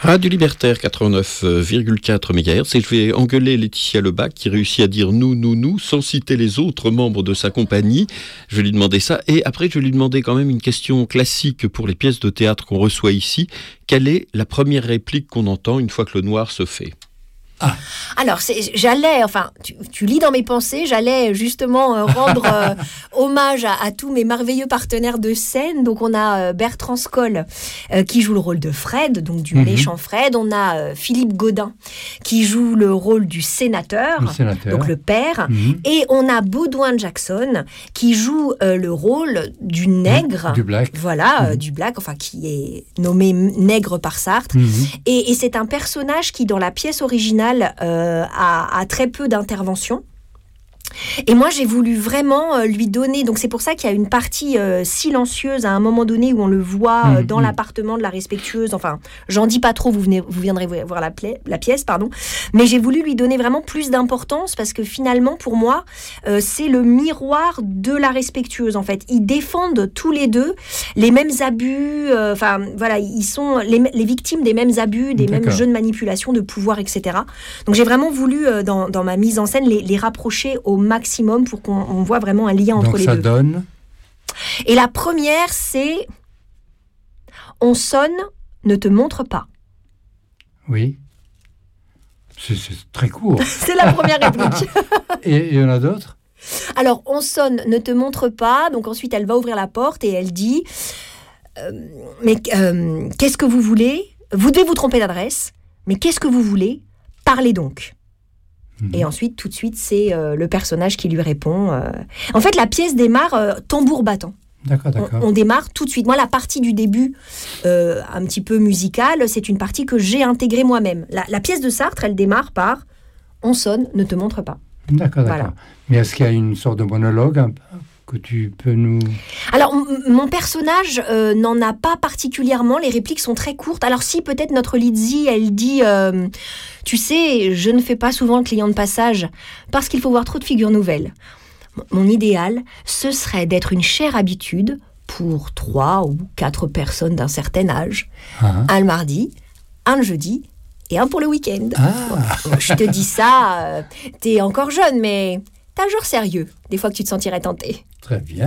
Radio Libertaire quatre-vingt-neuf virgule quatre mégahertz, et je vais engueuler Laetitia Lebac qui réussit à dire nous, nous, nous, sans citer les autres membres de sa compagnie. Je vais lui demander ça, et après je vais lui demander quand même une question classique pour les pièces de théâtre qu'on reçoit ici. Quelle est la première réplique qu'on entend une fois que le noir se fait ? Ah. Alors, c'est, j'allais, enfin, tu, tu lis dans mes pensées, j'allais justement euh, rendre euh, hommage à, à tous mes merveilleux partenaires de scène. Donc, on a euh, Bertrand Scoll euh, qui joue le rôle de Fred, donc du mm-hmm. méchant Fred. On a euh, Philippe Gaudin qui joue le rôle du sénateur, le sénateur. donc le père. Mm-hmm. Et on a Baudouin Jackson qui joue euh, le rôle du nègre. Du black. Voilà, mm-hmm. euh, du black, enfin, qui est nommé nègre par Sartre. Mm-hmm. Et, et c'est un personnage qui, dans la pièce originale, Euh, a, a très peu d'intervention. Et moi, j'ai voulu vraiment euh, lui donner... Donc, c'est pour ça qu'il y a une partie euh, silencieuse à un moment donné où on le voit euh, dans mmh, l'appartement de la respectueuse. Enfin, j'en dis pas trop, vous, venez, vous viendrez voir la, pla- la pièce, pardon. Mais j'ai voulu lui donner vraiment plus d'importance parce que finalement, pour moi, euh, c'est le miroir de la respectueuse, en fait. Ils défendent tous les deux les mêmes abus. Euh, enfin, voilà, ils sont les, les victimes des mêmes abus, des D'accord. mêmes jeux de manipulation, de pouvoir, et cetera. Donc, j'ai vraiment voulu, euh, dans, dans ma mise en scène, les, les rapprocher au maximum pour qu'on on voit vraiment un lien entre Donc les ça deux. donne. Et la première, c'est on sonne, ne te montre pas. Oui. C'est, c'est très court. C'est la première réplique. Et il y en a d'autres ? Alors, on sonne, ne te montre pas. Donc ensuite, elle va ouvrir la porte et elle dit euh, mais euh, qu'est-ce que vous voulez ? Vous devez vous tromper d'adresse. Mais qu'est-ce que vous voulez ? Parlez donc. Et ensuite, tout de suite, c'est euh, le personnage qui lui répond. Euh... En fait, la pièce démarre euh, tambour battant. D'accord, d'accord. On, on démarre tout de suite. Moi, la partie du début, euh, un petit peu musicale, c'est une partie que j'ai intégrée moi-même. La, la pièce de Sartre, elle démarre par « On sonne, ne te montre pas ». D'accord, d'accord. Voilà. Mais est-ce qu'il y a une sorte de monologue hein, que tu peux nous... Alors, m- mon personnage euh, n'en a pas particulièrement. Les répliques sont très courtes. Alors si, peut-être notre Lizzie, elle dit euh, « Tu sais, je ne fais pas souvent le client de passage parce qu'il faut voir trop de figures nouvelles. Mon idéal, ce serait d'être une chère habitude pour trois ou quatre personnes d'un certain âge. Ah. Un le mardi, un le jeudi et un pour le week-end. Ah. Bon, je te dis ça, euh, t'es encore jeune, mais t'as un genre sérieux. Des fois que tu te sentirais tenté. » Très bien.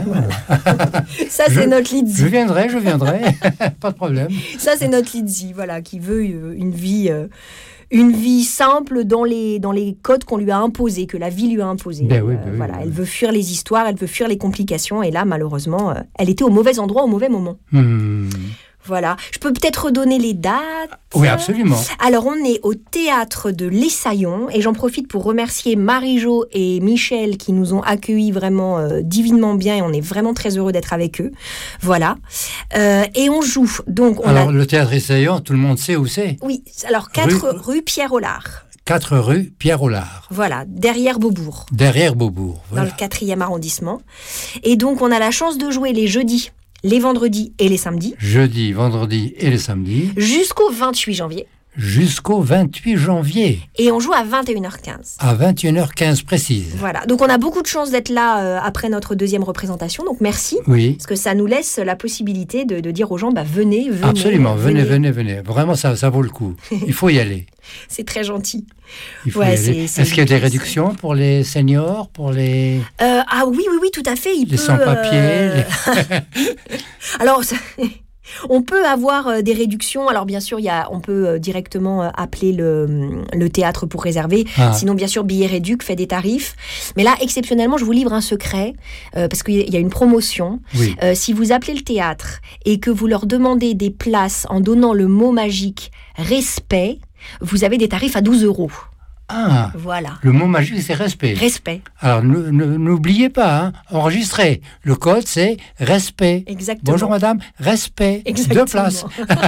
Ça, je, c'est notre Lizzie. Je viendrai, je viendrai. Pas de problème. Ça, c'est notre Lizzie, voilà, qui veut une vie, euh, une vie simple dans les, dans les codes qu'on lui a imposés, que la vie lui a imposés. Ben oui, euh, ben oui, voilà, ben elle oui. veut fuir les histoires, elle veut fuir les complications. Et là, malheureusement, euh, elle était au mauvais endroit, au mauvais moment. Hmm. Voilà. Je peux peut-être redonner les dates. Oui, absolument. Alors, on est au théâtre de l'Essaillon et j'en profite pour remercier Marie-Jo et Michel qui nous ont accueillis vraiment euh, divinement bien et on est vraiment très heureux d'être avec eux. Voilà. Euh, et on joue. Donc, on Alors, a... le théâtre Essayant, tout le monde sait où c'est. Oui, alors quatre Rue- rue Pierre-Hollard. quatre rue Pierre-Hollard, Voilà, derrière Beaubourg, derrière Beaubourg. dans Voilà. le quatrième arrondissement. Et donc, on a la chance de jouer les jeudis, les vendredis et les samedis, Jeudi, vendredi et le samedi, jusqu'au vingt-huit janvier. jusqu'au vingt-huit janvier, Et on joue à vingt et une heures quinze. à vingt et une heures quinze précise. Voilà, donc on a beaucoup de chance d'être là euh, après notre deuxième représentation, donc merci. Oui, Parce que ça nous laisse la possibilité de, de dire aux gens, bah, venez, venez. absolument. Venez, venez, venez. Vraiment, ça, ça vaut le coup. Il faut y aller. C'est très gentil. Il faut Ouais, y aller. c'est- c'est Est-ce qu'il y a une des pièce. réductions pour les seniors, pour les, Euh, ah oui, oui, oui, tout à fait. Il les peut, sans-papiers euh, les- Alors, ça- on peut avoir euh, des réductions. Alors, bien sûr, il y a, on peut euh, directement euh, appeler le, le théâtre pour réserver. Ah. Sinon, bien sûr, Billet Réduc fait des tarifs. Mais là, exceptionnellement, je vous livre un secret, euh, parce qu'il y a une promotion. Oui. Euh, si vous appelez le théâtre et que vous leur demandez des places en donnant le mot magique « respect », vous avez des tarifs à douze euros. Ah, Voilà. le mot magique, c'est respect. Respect, Alors, ne- ne- n'oubliez pas, hein, enregistrez. Le code, c'est respect. exactement. Bonjour madame, respect. Exactement. Deux places.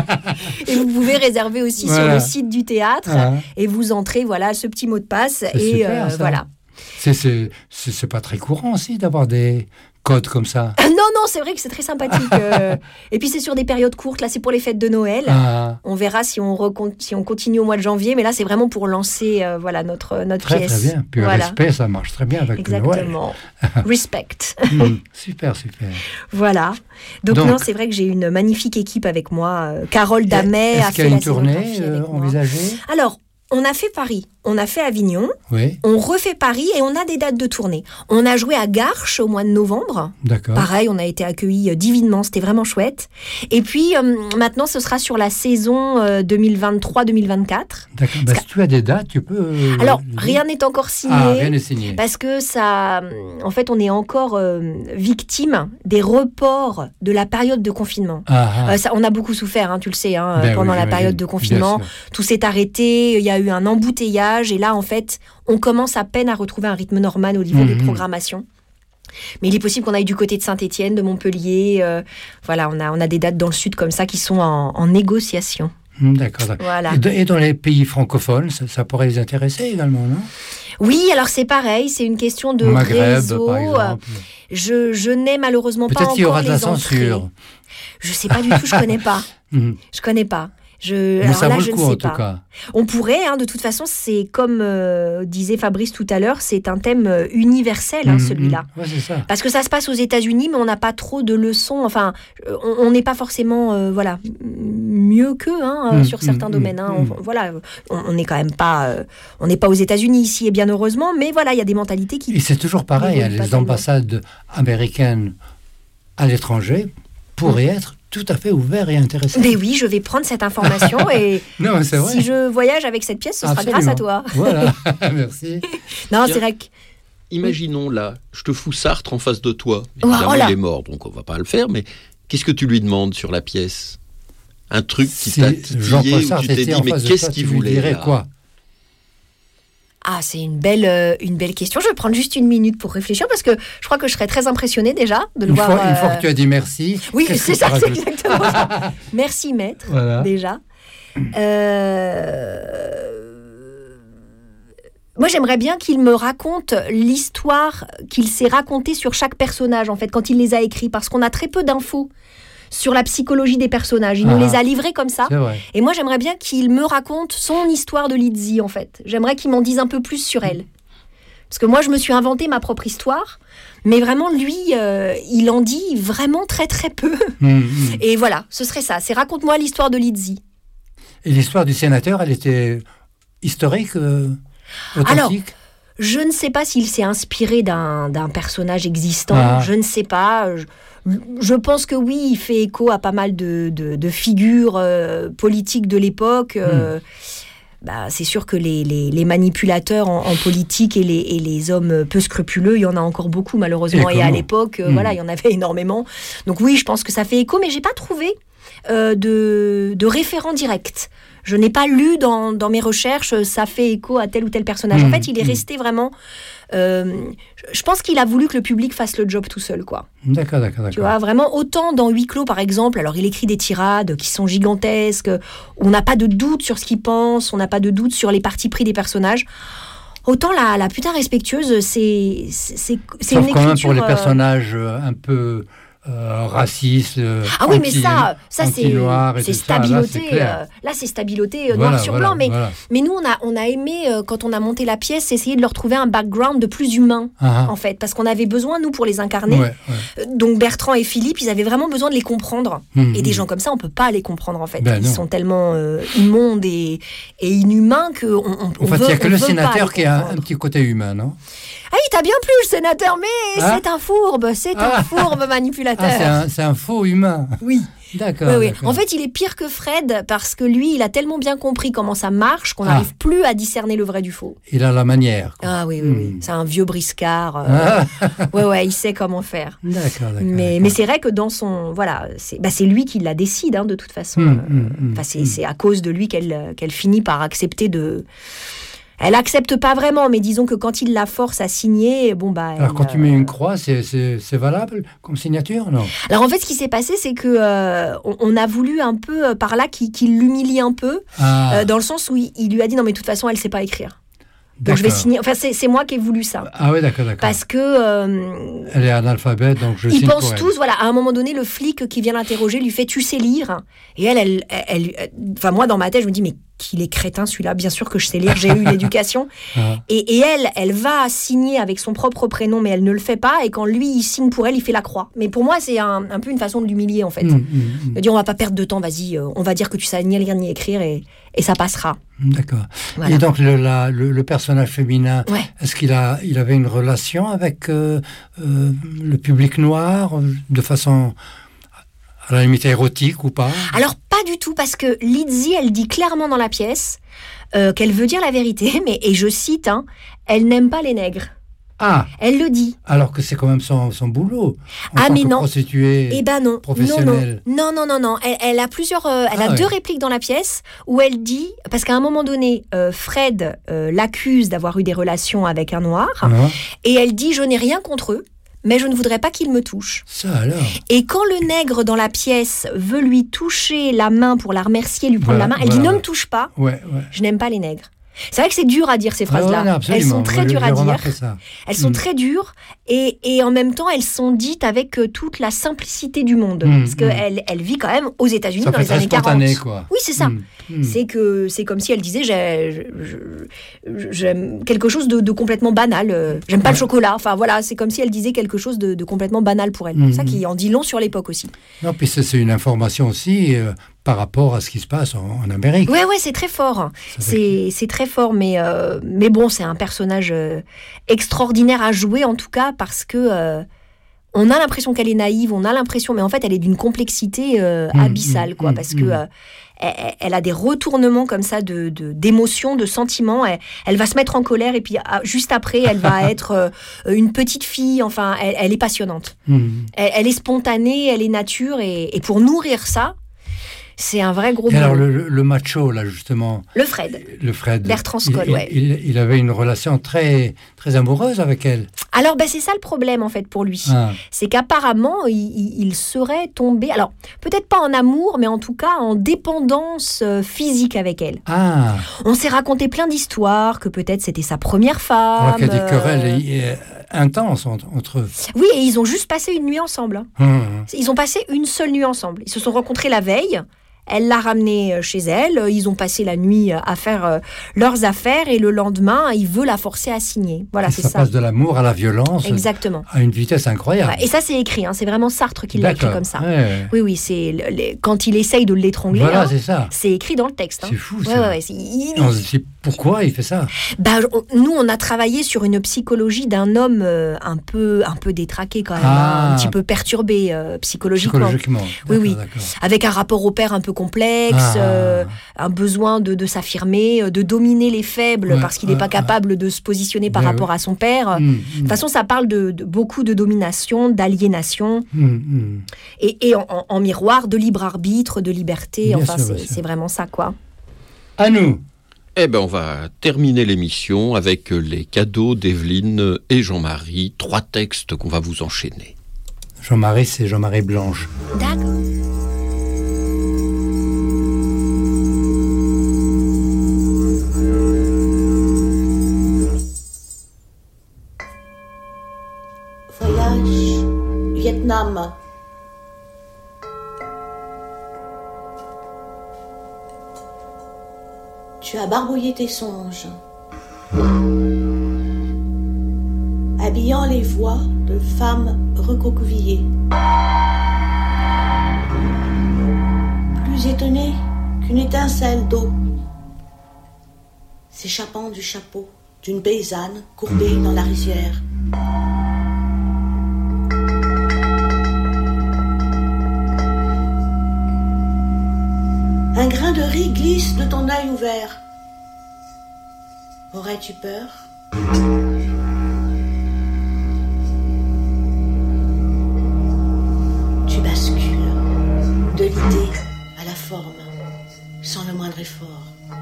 Et vous pouvez réserver aussi Voilà. sur le site du théâtre Ah. et vous entrez voilà ce petit mot de passe C'est et super, euh, ça. voilà. C'est, c'est, c'est, c'est pas très courant aussi d'avoir des codes comme ça. Non, non, c'est vrai que c'est très sympathique. euh, et puis c'est sur des périodes courtes. Là, c'est pour les fêtes de Noël. Ah, On verra si on, recon- si on continue au mois de janvier. Mais là, c'est vraiment pour lancer euh, voilà, notre, notre très pièce. très bien. Puis le Voilà. respect, ça marche très bien avec le Noël. Exactement. Respect. Mm, super, super. Voilà. Donc, Donc- non, c'est vrai que j'ai une magnifique équipe avec moi. Euh, Carole Damet a Est-ce qu'il fait y a la une tournée scénographie euh, avec moi. envisagée? Alors, on a fait Paris, on a fait Avignon, Oui, on refait Paris et on a des dates de tournée. On a joué à Garches au mois de novembre. d'accord. Pareil, on a été accueillis euh, divinement, c'était vraiment chouette. Et puis euh, maintenant, ce sera sur la saison euh, deux mille vingt-trois deux mille vingt-quatre. D'accord. Bah, si tu as des dates, tu peux. euh, Alors, le dire. rien n'est encore signé. Ah, rien n'est signé. Parce que ça, en fait, on est encore euh, victime des reports de la période de confinement. Ah, ah. Euh, ça, on a beaucoup souffert, hein, tu le sais, hein, Ben pendant oui, la j'imagine. période de confinement. Bien sûr. Tout s'est arrêté, il y a eu un embouteillage, et là, en fait, on commence à peine à retrouver un rythme normal au niveau Mhm. des programmations. Mais il est possible qu'on aille du côté de Saint-Étienne, de Montpellier. euh, voilà, on a, on a des dates dans le sud comme ça qui sont en, en négociation. Hum, D'accord. d'accord. Voilà. Et, de- et dans les pays francophones, ça, ça pourrait les intéresser également, non? Oui, alors c'est pareil, c'est une question de Au Maghreb, réseau. par exemple. Je, je n'ai malheureusement pas Peut-être encore qu'il y aura de les la censure. entrées. Je sais pas du tout, je connais pas. Hum. Je connais pas. Je, Mais alors ça là, vaut je le ne coup, sais en tout pas. cas. On pourrait, hein, de toute façon, c'est comme euh, disait Fabrice tout à l'heure, c'est un thème euh, universel, hein, Hum, celui-là. hum. Ouais, c'est ça. Parce que ça se passe aux États-Unis, mais on n'a pas trop de leçons. Enfin, euh, on on n'est pas forcément, euh, voilà, m- mieux qu'eux hein, euh, Mm, sur certains mm, domaines. Hein. mm. On, voilà, on on n'est quand même pas, euh, on n'est pas aux États-Unis ici, et bien heureusement. Mais voilà, il y a des mentalités qui. Et c'est toujours pareil, Ils hein, veulent pas les tellement. ambassades américaines à l'étranger pourraient être tout à fait ouvertes et intéressées. Mais oui, je vais prendre cette information et Non, c'est vrai. si je voyage avec cette pièce, ce sera Absolument. grâce à toi. Voilà, merci. Non, Tiens. c'est vrai que. Imaginons là, je te fous Sartre en face de toi. Oh, Évidemment, oh là. il est mort, donc on va pas le faire, mais qu'est-ce que tu lui demandes sur la pièce? Un truc qui Si t'a titillé, Jean-Paul où Sartre tu t'es était dit, en mais face de qu'est-ce toi, qu'il tu lui voulait dirais là quoi? Ah, c'est une belle, euh, une belle question. Je vais prendre juste une minute pour réfléchir parce que je crois que je serais très impressionnée déjà de le Une voir. fois, une fois euh, que tu as dit merci. Oui, qu'est-ce c'est que ça, tu c'est rajoutes? exactement ça. Merci, maître, Voilà. déjà. Euh, Moi, j'aimerais bien qu'il me raconte l'histoire qu'il s'est racontée sur chaque personnage, en fait, quand il les a écrits, parce qu'on a très peu d'infos sur la psychologie des personnages. Il nous Ah. les a livrés comme ça. C'est vrai. Et moi, j'aimerais bien qu'il me raconte son histoire de Lizzie, en fait. J'aimerais qu'il m'en dise un peu plus sur elle. Parce que moi, je me suis inventé ma propre histoire, mais vraiment, lui, euh, il en dit vraiment très, très peu. Hum, hum. Et voilà, ce serait ça. C'est raconte-moi l'histoire de Lizzie. Et l'histoire du sénateur, elle était historique, euh, Alors, authentique? Je ne sais pas s'il s'est inspiré d'un d'un personnage existant. Ah. Je ne sais pas. Je, je pense que oui, il fait écho à pas mal de, de, de figures euh, politiques de l'époque. Euh, bah, c'est sûr que les, les, les manipulateurs en, en politique et les, et les hommes peu scrupuleux, il y en a encore beaucoup malheureusement. Et Et, à comment l'époque, euh, Hmm. voilà, il y en avait énormément. Donc oui, je pense que ça fait écho, mais j'ai pas trouvé euh, de, de référent direct. Je n'ai pas lu dans, dans mes recherches, euh, ça fait écho à tel ou tel personnage. En Hmm. fait, il est Hmm. resté vraiment... euh, je pense qu'il a voulu que le public fasse le job tout seul, quoi. D'accord, d'accord, Tu d'accord. vois, vraiment, autant dans Huis clos, par exemple, alors il écrit des tirades qui sont gigantesques, on n'a pas de doute sur ce qu'il pense, on n'a pas de doute sur les partis pris des personnages. Autant la, la putain respectueuse, c'est c'est c'est Sauf une quand même écriture... pour les euh, personnages euh, un peu euh, racistes. euh, Ah oui, mais anti- ça, ça c'est anti-noirs et c'est tout ça, là, stabiloté. c'est clair. euh, Là, c'est stabiloté euh, Voilà, noir sur voilà, blanc. Mais, voilà. mais nous, on a, on a aimé, euh, quand on a monté la pièce, essayer de leur trouver un background de plus humain, Ah, ah. en fait. Parce qu'on avait besoin, nous, pour les incarner. Ouais, ouais. Euh, Donc Bertrand et Philippe, ils avaient vraiment besoin de les comprendre. Hum, Et des hum. gens comme ça, on peut pas les comprendre, en fait. Ben Ils non. sont tellement euh, immondes et, et inhumains qu'on on, on En fait, il veut, n'y a que on le veut pas sénateur les qui a un, comprendre. un petit côté humain, non? Ah, il t'a bien plu, le sénateur, mais Hein c'est un fourbe, c'est Ah. un fourbe manipulateur. Ah, c'est un, c'est un faux humain. Oui. D'accord. Oui, oui. d'accord. En fait, il est pire que Fred parce que lui, il a tellement bien compris comment ça marche qu'on Ah. n'arrive plus à discerner le vrai du faux. Il a la manière. quoi. Ah oui, oui, oui. Hmm. C'est un vieux briscard. euh, Ah. Ouais, ouais, il sait comment faire. D'accord, d'accord. Mais, d'accord. mais c'est vrai que dans son... Voilà, c'est bah, c'est lui qui la décide, hein, de toute façon. Hum, Euh, hum, hum, Enfin, c'est hum. c'est à cause de lui qu'elle euh, qu'elle finit par accepter de... Elle accepte pas vraiment, mais disons que quand il la force à signer, bon bah... Alors, elle, quand tu euh, mets une croix, c'est, c'est, c'est valable comme signature, non? Alors en fait, ce qui s'est passé, c'est que euh, on, on a voulu un peu euh, par là qu'il qu'il l'humilie un peu, Ah, euh, dans le sens où il, il lui a dit non mais de toute façon, elle sait pas écrire. Donc je vais D'accord. signer. Enfin, c'est, c'est moi qui ai voulu ça. Ah oui, d'accord, d'accord. Parce que euh, Elle est analphabète, donc je ils signe pensent pour elle. tous, voilà, à un moment donné, le flic qui vient l'interroger lui fait tu sais lire. Et elle, elle, elle, elle- enfin moi dans ma tête, je me dis mais qu'il est crétin celui-là. Bien sûr que je sais lire, j'ai eu une éducation. Ah. Et, et elle, elle va signer avec son propre prénom, mais elle ne le fait pas. Et quand lui il signe pour elle, il fait la croix. Mais pour moi, c'est un, un peu une façon de l'humilier en fait. Hum, hum, hum. De dire on va pas perdre de temps, vas-y, euh, on va dire que tu sais ni lire ni écrire et, et ça passera. D'accord. Voilà. Et donc le, la- le, le personnage féminin, Ouais. est-ce qu'il a, il avait une relation avec euh, euh, le public noir, euh, de façon à la limite érotique ou pas? Alors pas du tout, parce que Lizzie, elle dit clairement dans la pièce euh, qu'elle veut dire la vérité, mais, et je cite, hein, elle n'aime pas les nègres. Ah, Elle le dit. alors que c'est quand même son, son boulot. En Ah, tant mais que non. prostituée Eh ben non, non, professionnelle. non, non, non, non, non. Elle, elle a plusieurs, euh, elle Ah a ouais. deux répliques dans la pièce où elle dit, parce qu'à un moment donné, euh, Fred euh, l'accuse d'avoir eu des relations avec un noir, Non. et elle dit je n'ai rien contre eux, mais je ne voudrais pas qu'ils me touchent. Ça alors. Et quand le nègre dans la pièce veut lui toucher la main pour la remercier, lui prendre Voilà, la main, elle voilà, dit ne ouais. me touche pas, Ouais, ouais. je n'aime pas les nègres. C'est vrai que c'est dur à dire ces Ah ouais, phrases-là. non, absolument. Elles sont très Moi, dures j'ai à dire. remarqué ça. Elles sont Mm. très dures et, et en même temps elles sont dites avec euh, toute la simplicité du monde. Mm, Parce mm. qu'elle elle vit quand même aux États-Unis Ça dans fait les très années quarante. spontané, quoi. Oui, c'est ça. Mm, mm. C'est que c'est comme si elle disait j'ai- je- je- j'aime quelque chose de, de complètement banal. euh, J'aime pas le chocolat. Enfin voilà, c'est comme si elle disait quelque chose de, de complètement banal pour elle. Mm, C'est ça mm. qui en dit long sur l'époque aussi. Non, puis c'est c'est une information aussi euh, par rapport à ce qui se passe en, en Amérique. Ouais, ouais, c'est très fort. Ça fait C'est c'est très fort, mais, euh, mais bon, c'est un personnage euh, extraordinaire à jouer, en tout cas, parce que euh, on a l'impression qu'elle est naïve, on a l'impression, mais en fait, elle est d'une complexité euh, Mmh, abyssale, mmh, quoi, mmh, parce que mmh. euh, elle, elle a des retournements comme ça de de- d'émotions, de, sentiments. Elle, elle va se mettre en colère et puis ah, juste après, elle va être euh, une petite fille. Enfin, elle, elle est passionnante. Mm. Elle, elle est spontanée, elle est nature, et, et pour nourrir ça, c'est un vrai gros Et alors boulot. le, le macho, là, justement, Le Fred. le Fred. Bertrand il- Skoll, il, ouais. il, il avait une relation très, très amoureuse avec elle. Alors, ben, c'est ça le problème, en fait, pour lui. Ah. C'est qu'apparemment, il, il- il serait tombé, alors, peut-être pas en amour, mais en tout cas en dépendance euh, physique avec elle. Ah, On s'est raconté plein d'histoires, que peut-être c'était sa première femme. alors qu'il y a des euh, querelles euh, intenses entre, entre eux. Oui, et ils ont juste passé une nuit ensemble. hein. Hum, Ils ont passé une seule nuit ensemble. Ils se sont rencontrés la veille. Elle l'a ramené chez elle. Ils ont passé la nuit à faire euh, leurs affaires et le lendemain, il veut la forcer à signer. Voilà, Et c'est ça, ça. passe de l'amour à la violence Exactement. à une vitesse incroyable. Ouais, et ça, c'est écrit. hein. C'est vraiment Sartre qui l'a écrit D'accord. comme ça. Ouais. Oui, oui, c'est le- les- quand il essaye de l'étrangler. Voilà, hein, c'est ça. c'est écrit dans le texte. hein. C'est fou, Ouais, ça. ouais, ouais, c'est- il- Et on se dit pourquoi il fait ça. bah, on- nous, on a travaillé sur une psychologie d'un homme euh, un peu, un peu détraqué quand même, Ah. hein, un petit peu perturbé euh, psychologiquement. Psychologiquement. Oui, D'accord, oui. d'accord. Avec un rapport au père un peu complexe, Ah. euh, un besoin de, de s'affirmer, euh, de dominer les faibles Ouais, parce qu'il n'est ouais, pas ouais. capable de se positionner par Ben rapport à son père. Hum, De hum, toute façon, ça parle de, de beaucoup de domination, d'aliénation, hum, hum. et, et en, en- en miroir de libre arbitre, de liberté. Bien Enfin, sûr, c'est bien sûr. c'est vraiment ça, quoi. À nous. Eh ben, on va terminer l'émission avec les cadeaux d'Evelyne et Jean-Marie. Trois textes qu'on va vous enchaîner. Jean-Marie, c'est Jean-Marie Blanche. D'accord. Voyage, Vietnam. Tu as barbouillé tes songes, habillant les voix de femmes recroquevillées. Plus étonnée qu'une étincelle d'eau, s'échappant du chapeau d'une paysanne courbée dans la rizière. Un grain de riz glisse de ton œil ouvert. Aurais-tu peur? Tu bascules de l'idée à la forme, sans le moindre effort.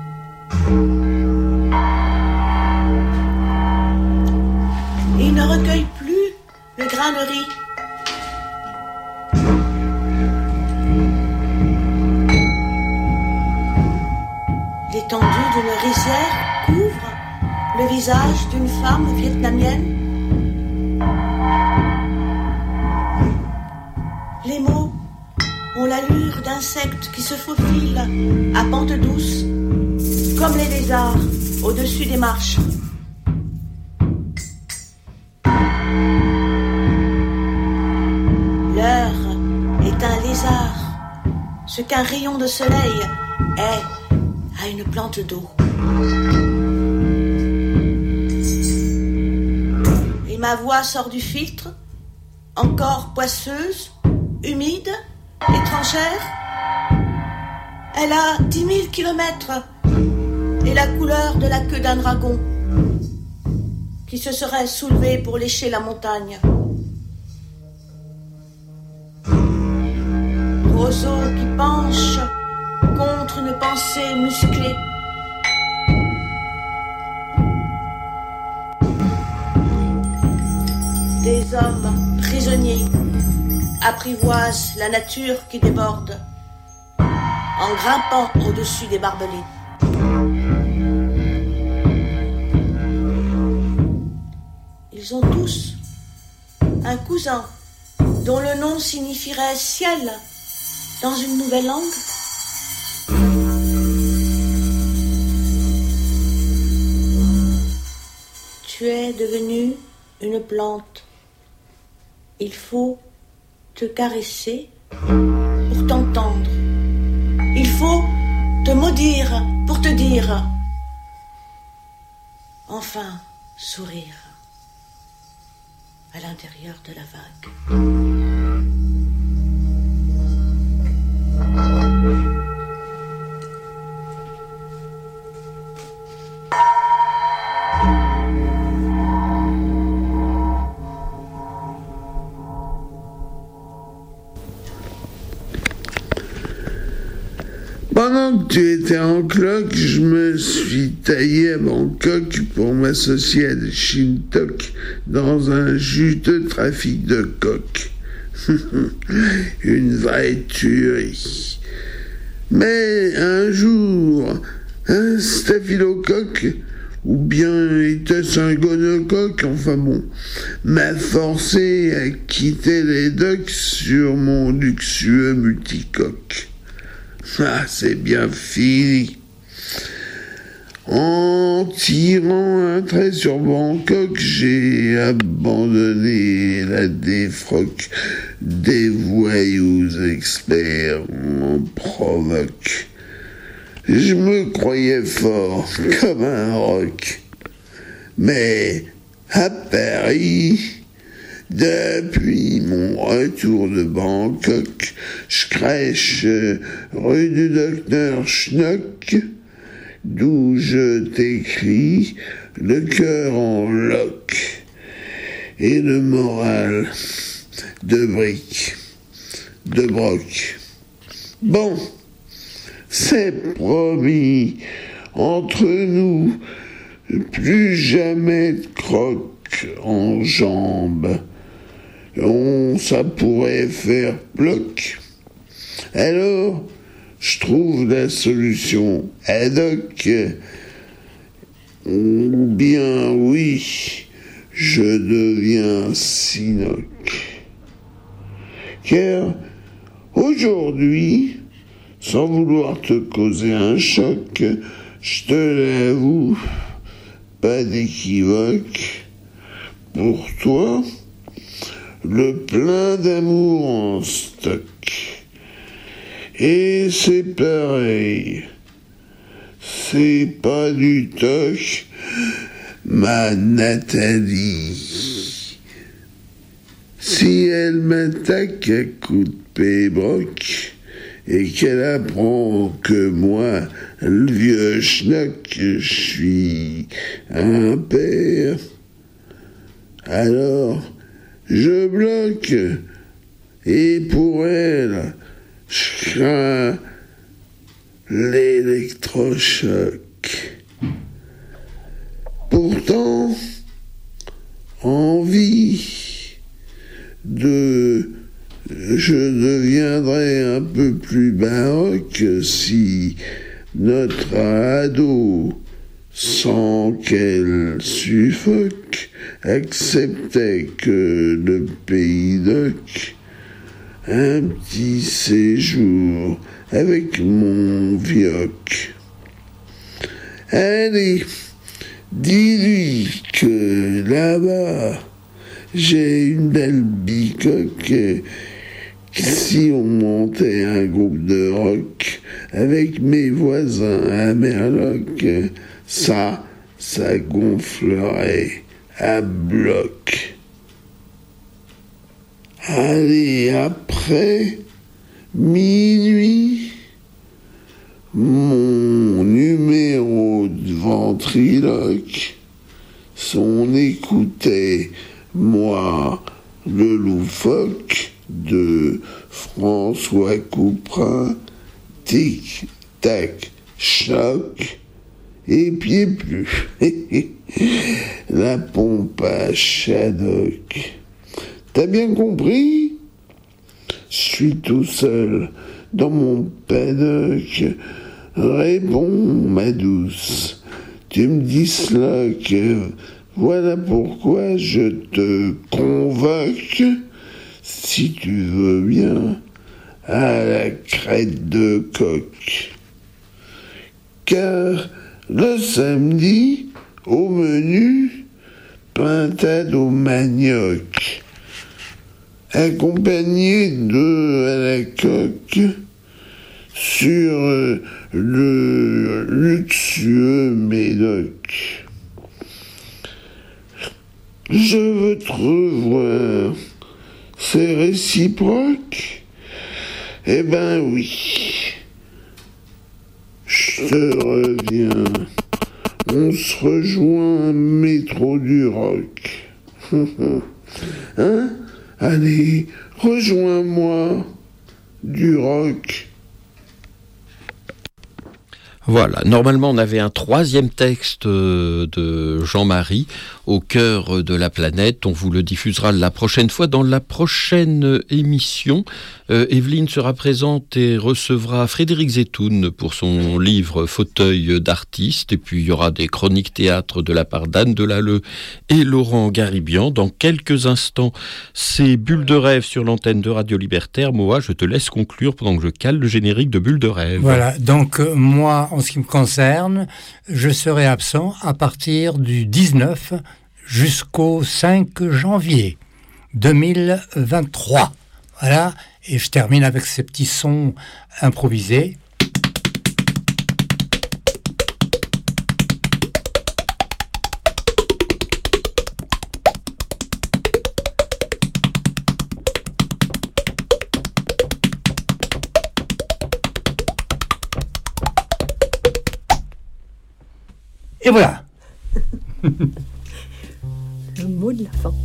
Il ne recueille plus le grain de riz. L'étendue d'une rizière couvre le visage d'une femme vietnamienne. Les mots ont l'allure d'insectes qui se faufilent à pente douce, comme les lézards au-dessus des marches. L'heure est un lézard, ce qu'un rayon de soleil est à une plante d'eau. Et ma voix sort du filtre, encore poisseuse, humide, étrangère. Elle a dix mille kilomètres et la couleur de la queue d'un dragon qui se serait soulevé pour lécher la montagne. Roseau qui penche contre une pensée musclée. Des hommes prisonniers apprivoisent la nature qui déborde en grimpant au-dessus des barbelés. Ils ont tous un cousin dont le nom signifierait ciel dans une nouvelle langue. Tu es devenue une plante. Il faut te caresser pour t'entendre. Il faut te maudire pour te dire. Enfin, sourire à l'intérieur de la vague. Pendant que tu étais en cloque, je me suis taillé à Bangkok pour m'associer à des Shintok dans un juteux trafic de coke. Une vraie tuerie. Mais un jour, un staphylocoque, ou bien était-ce un gonocoque, enfin bon, m'a forcé à quitter les docks sur mon luxueux multicoque. Ah, c'est bien fini. En tirant un trait sur Bangkok, j'ai abandonné la défroque des voyous experts en provoque. Je me croyais fort comme un roc. Mais à Paris, depuis mon retour de Bangkok, je crèche rue du docteur Schnock, d'où je t'écris le cœur en loque et le moral de briques, de broc. Bon, c'est promis, entre nous, plus jamais de croque en jambes. On, ça pourrait faire bloc. Alors, je trouve la solution ad hoc. Ou bien, oui, je deviens Sinoc. Car, aujourd'hui, sans vouloir te causer un choc, je te l'avoue, pas d'équivoque. Pour toi, le plein d'amour en stock. Et c'est pareil, c'est pas du toc, ma Nathalie. Si elle m'attaque à coups de pébroc, et qu'elle apprend que moi, le vieux schnock, je suis un père, alors je bloque, et pour elle, je crains l'électrochoc. Pourtant, envie de... Je deviendrais un peu plus baroque si notre ado sans qu'elle suffoque, acceptait que le pays d'Oc, un petit séjour avec mon vioc. Allez, dis-lui que là-bas, j'ai une belle bicoque. Si on montait un groupe de rock avec mes voisins à Merloc, ça, ça gonflerait à bloc. Allez, après minuit, mon numéro de ventriloque, son écoutait, moi, le loufoque de François Couperin, tic, tac, choc, et pied plus. La pompe à Shaddock. T'as bien compris? Je suis tout seul dans mon paddock. Réponds, ma douce. Tu me disloques. Voilà pourquoi je te convoque, si tu veux bien, à la crête de coq. Car le samedi, au menu, pintade au manioc, accompagné de à la coque, sur le luxueux médoc. Je veux te revoir, c'est réciproque? Eh ben oui, je te reviens, on se rejoint métro du rock. Hein? Allez, rejoins-moi, du rock. Voilà, normalement on avait un troisième texte de Jean-Marie, Au cœur de la planète. On vous le diffusera la prochaine fois. Dans la prochaine émission, euh, Evelyne sera présente et recevra Frédéric Zetoun pour son livre Fauteuil d'artiste. Et puis il y aura des chroniques théâtre de la part d'Anne Delalleux et Laurent Garibian. Dans quelques instants, c'est Bulle de rêve sur l'antenne de Radio Libertaire. Moa, je te laisse conclure pendant que je cale le générique de Bulle de rêve. Voilà, donc euh, moi, en ce qui me concerne, je serai absent à partir du dix-neuf jusqu'au cinq janvier deux mille vingt-trois. Voilà, et je termine avec ces petits sons improvisés. Et voilà. Le mot de la fin.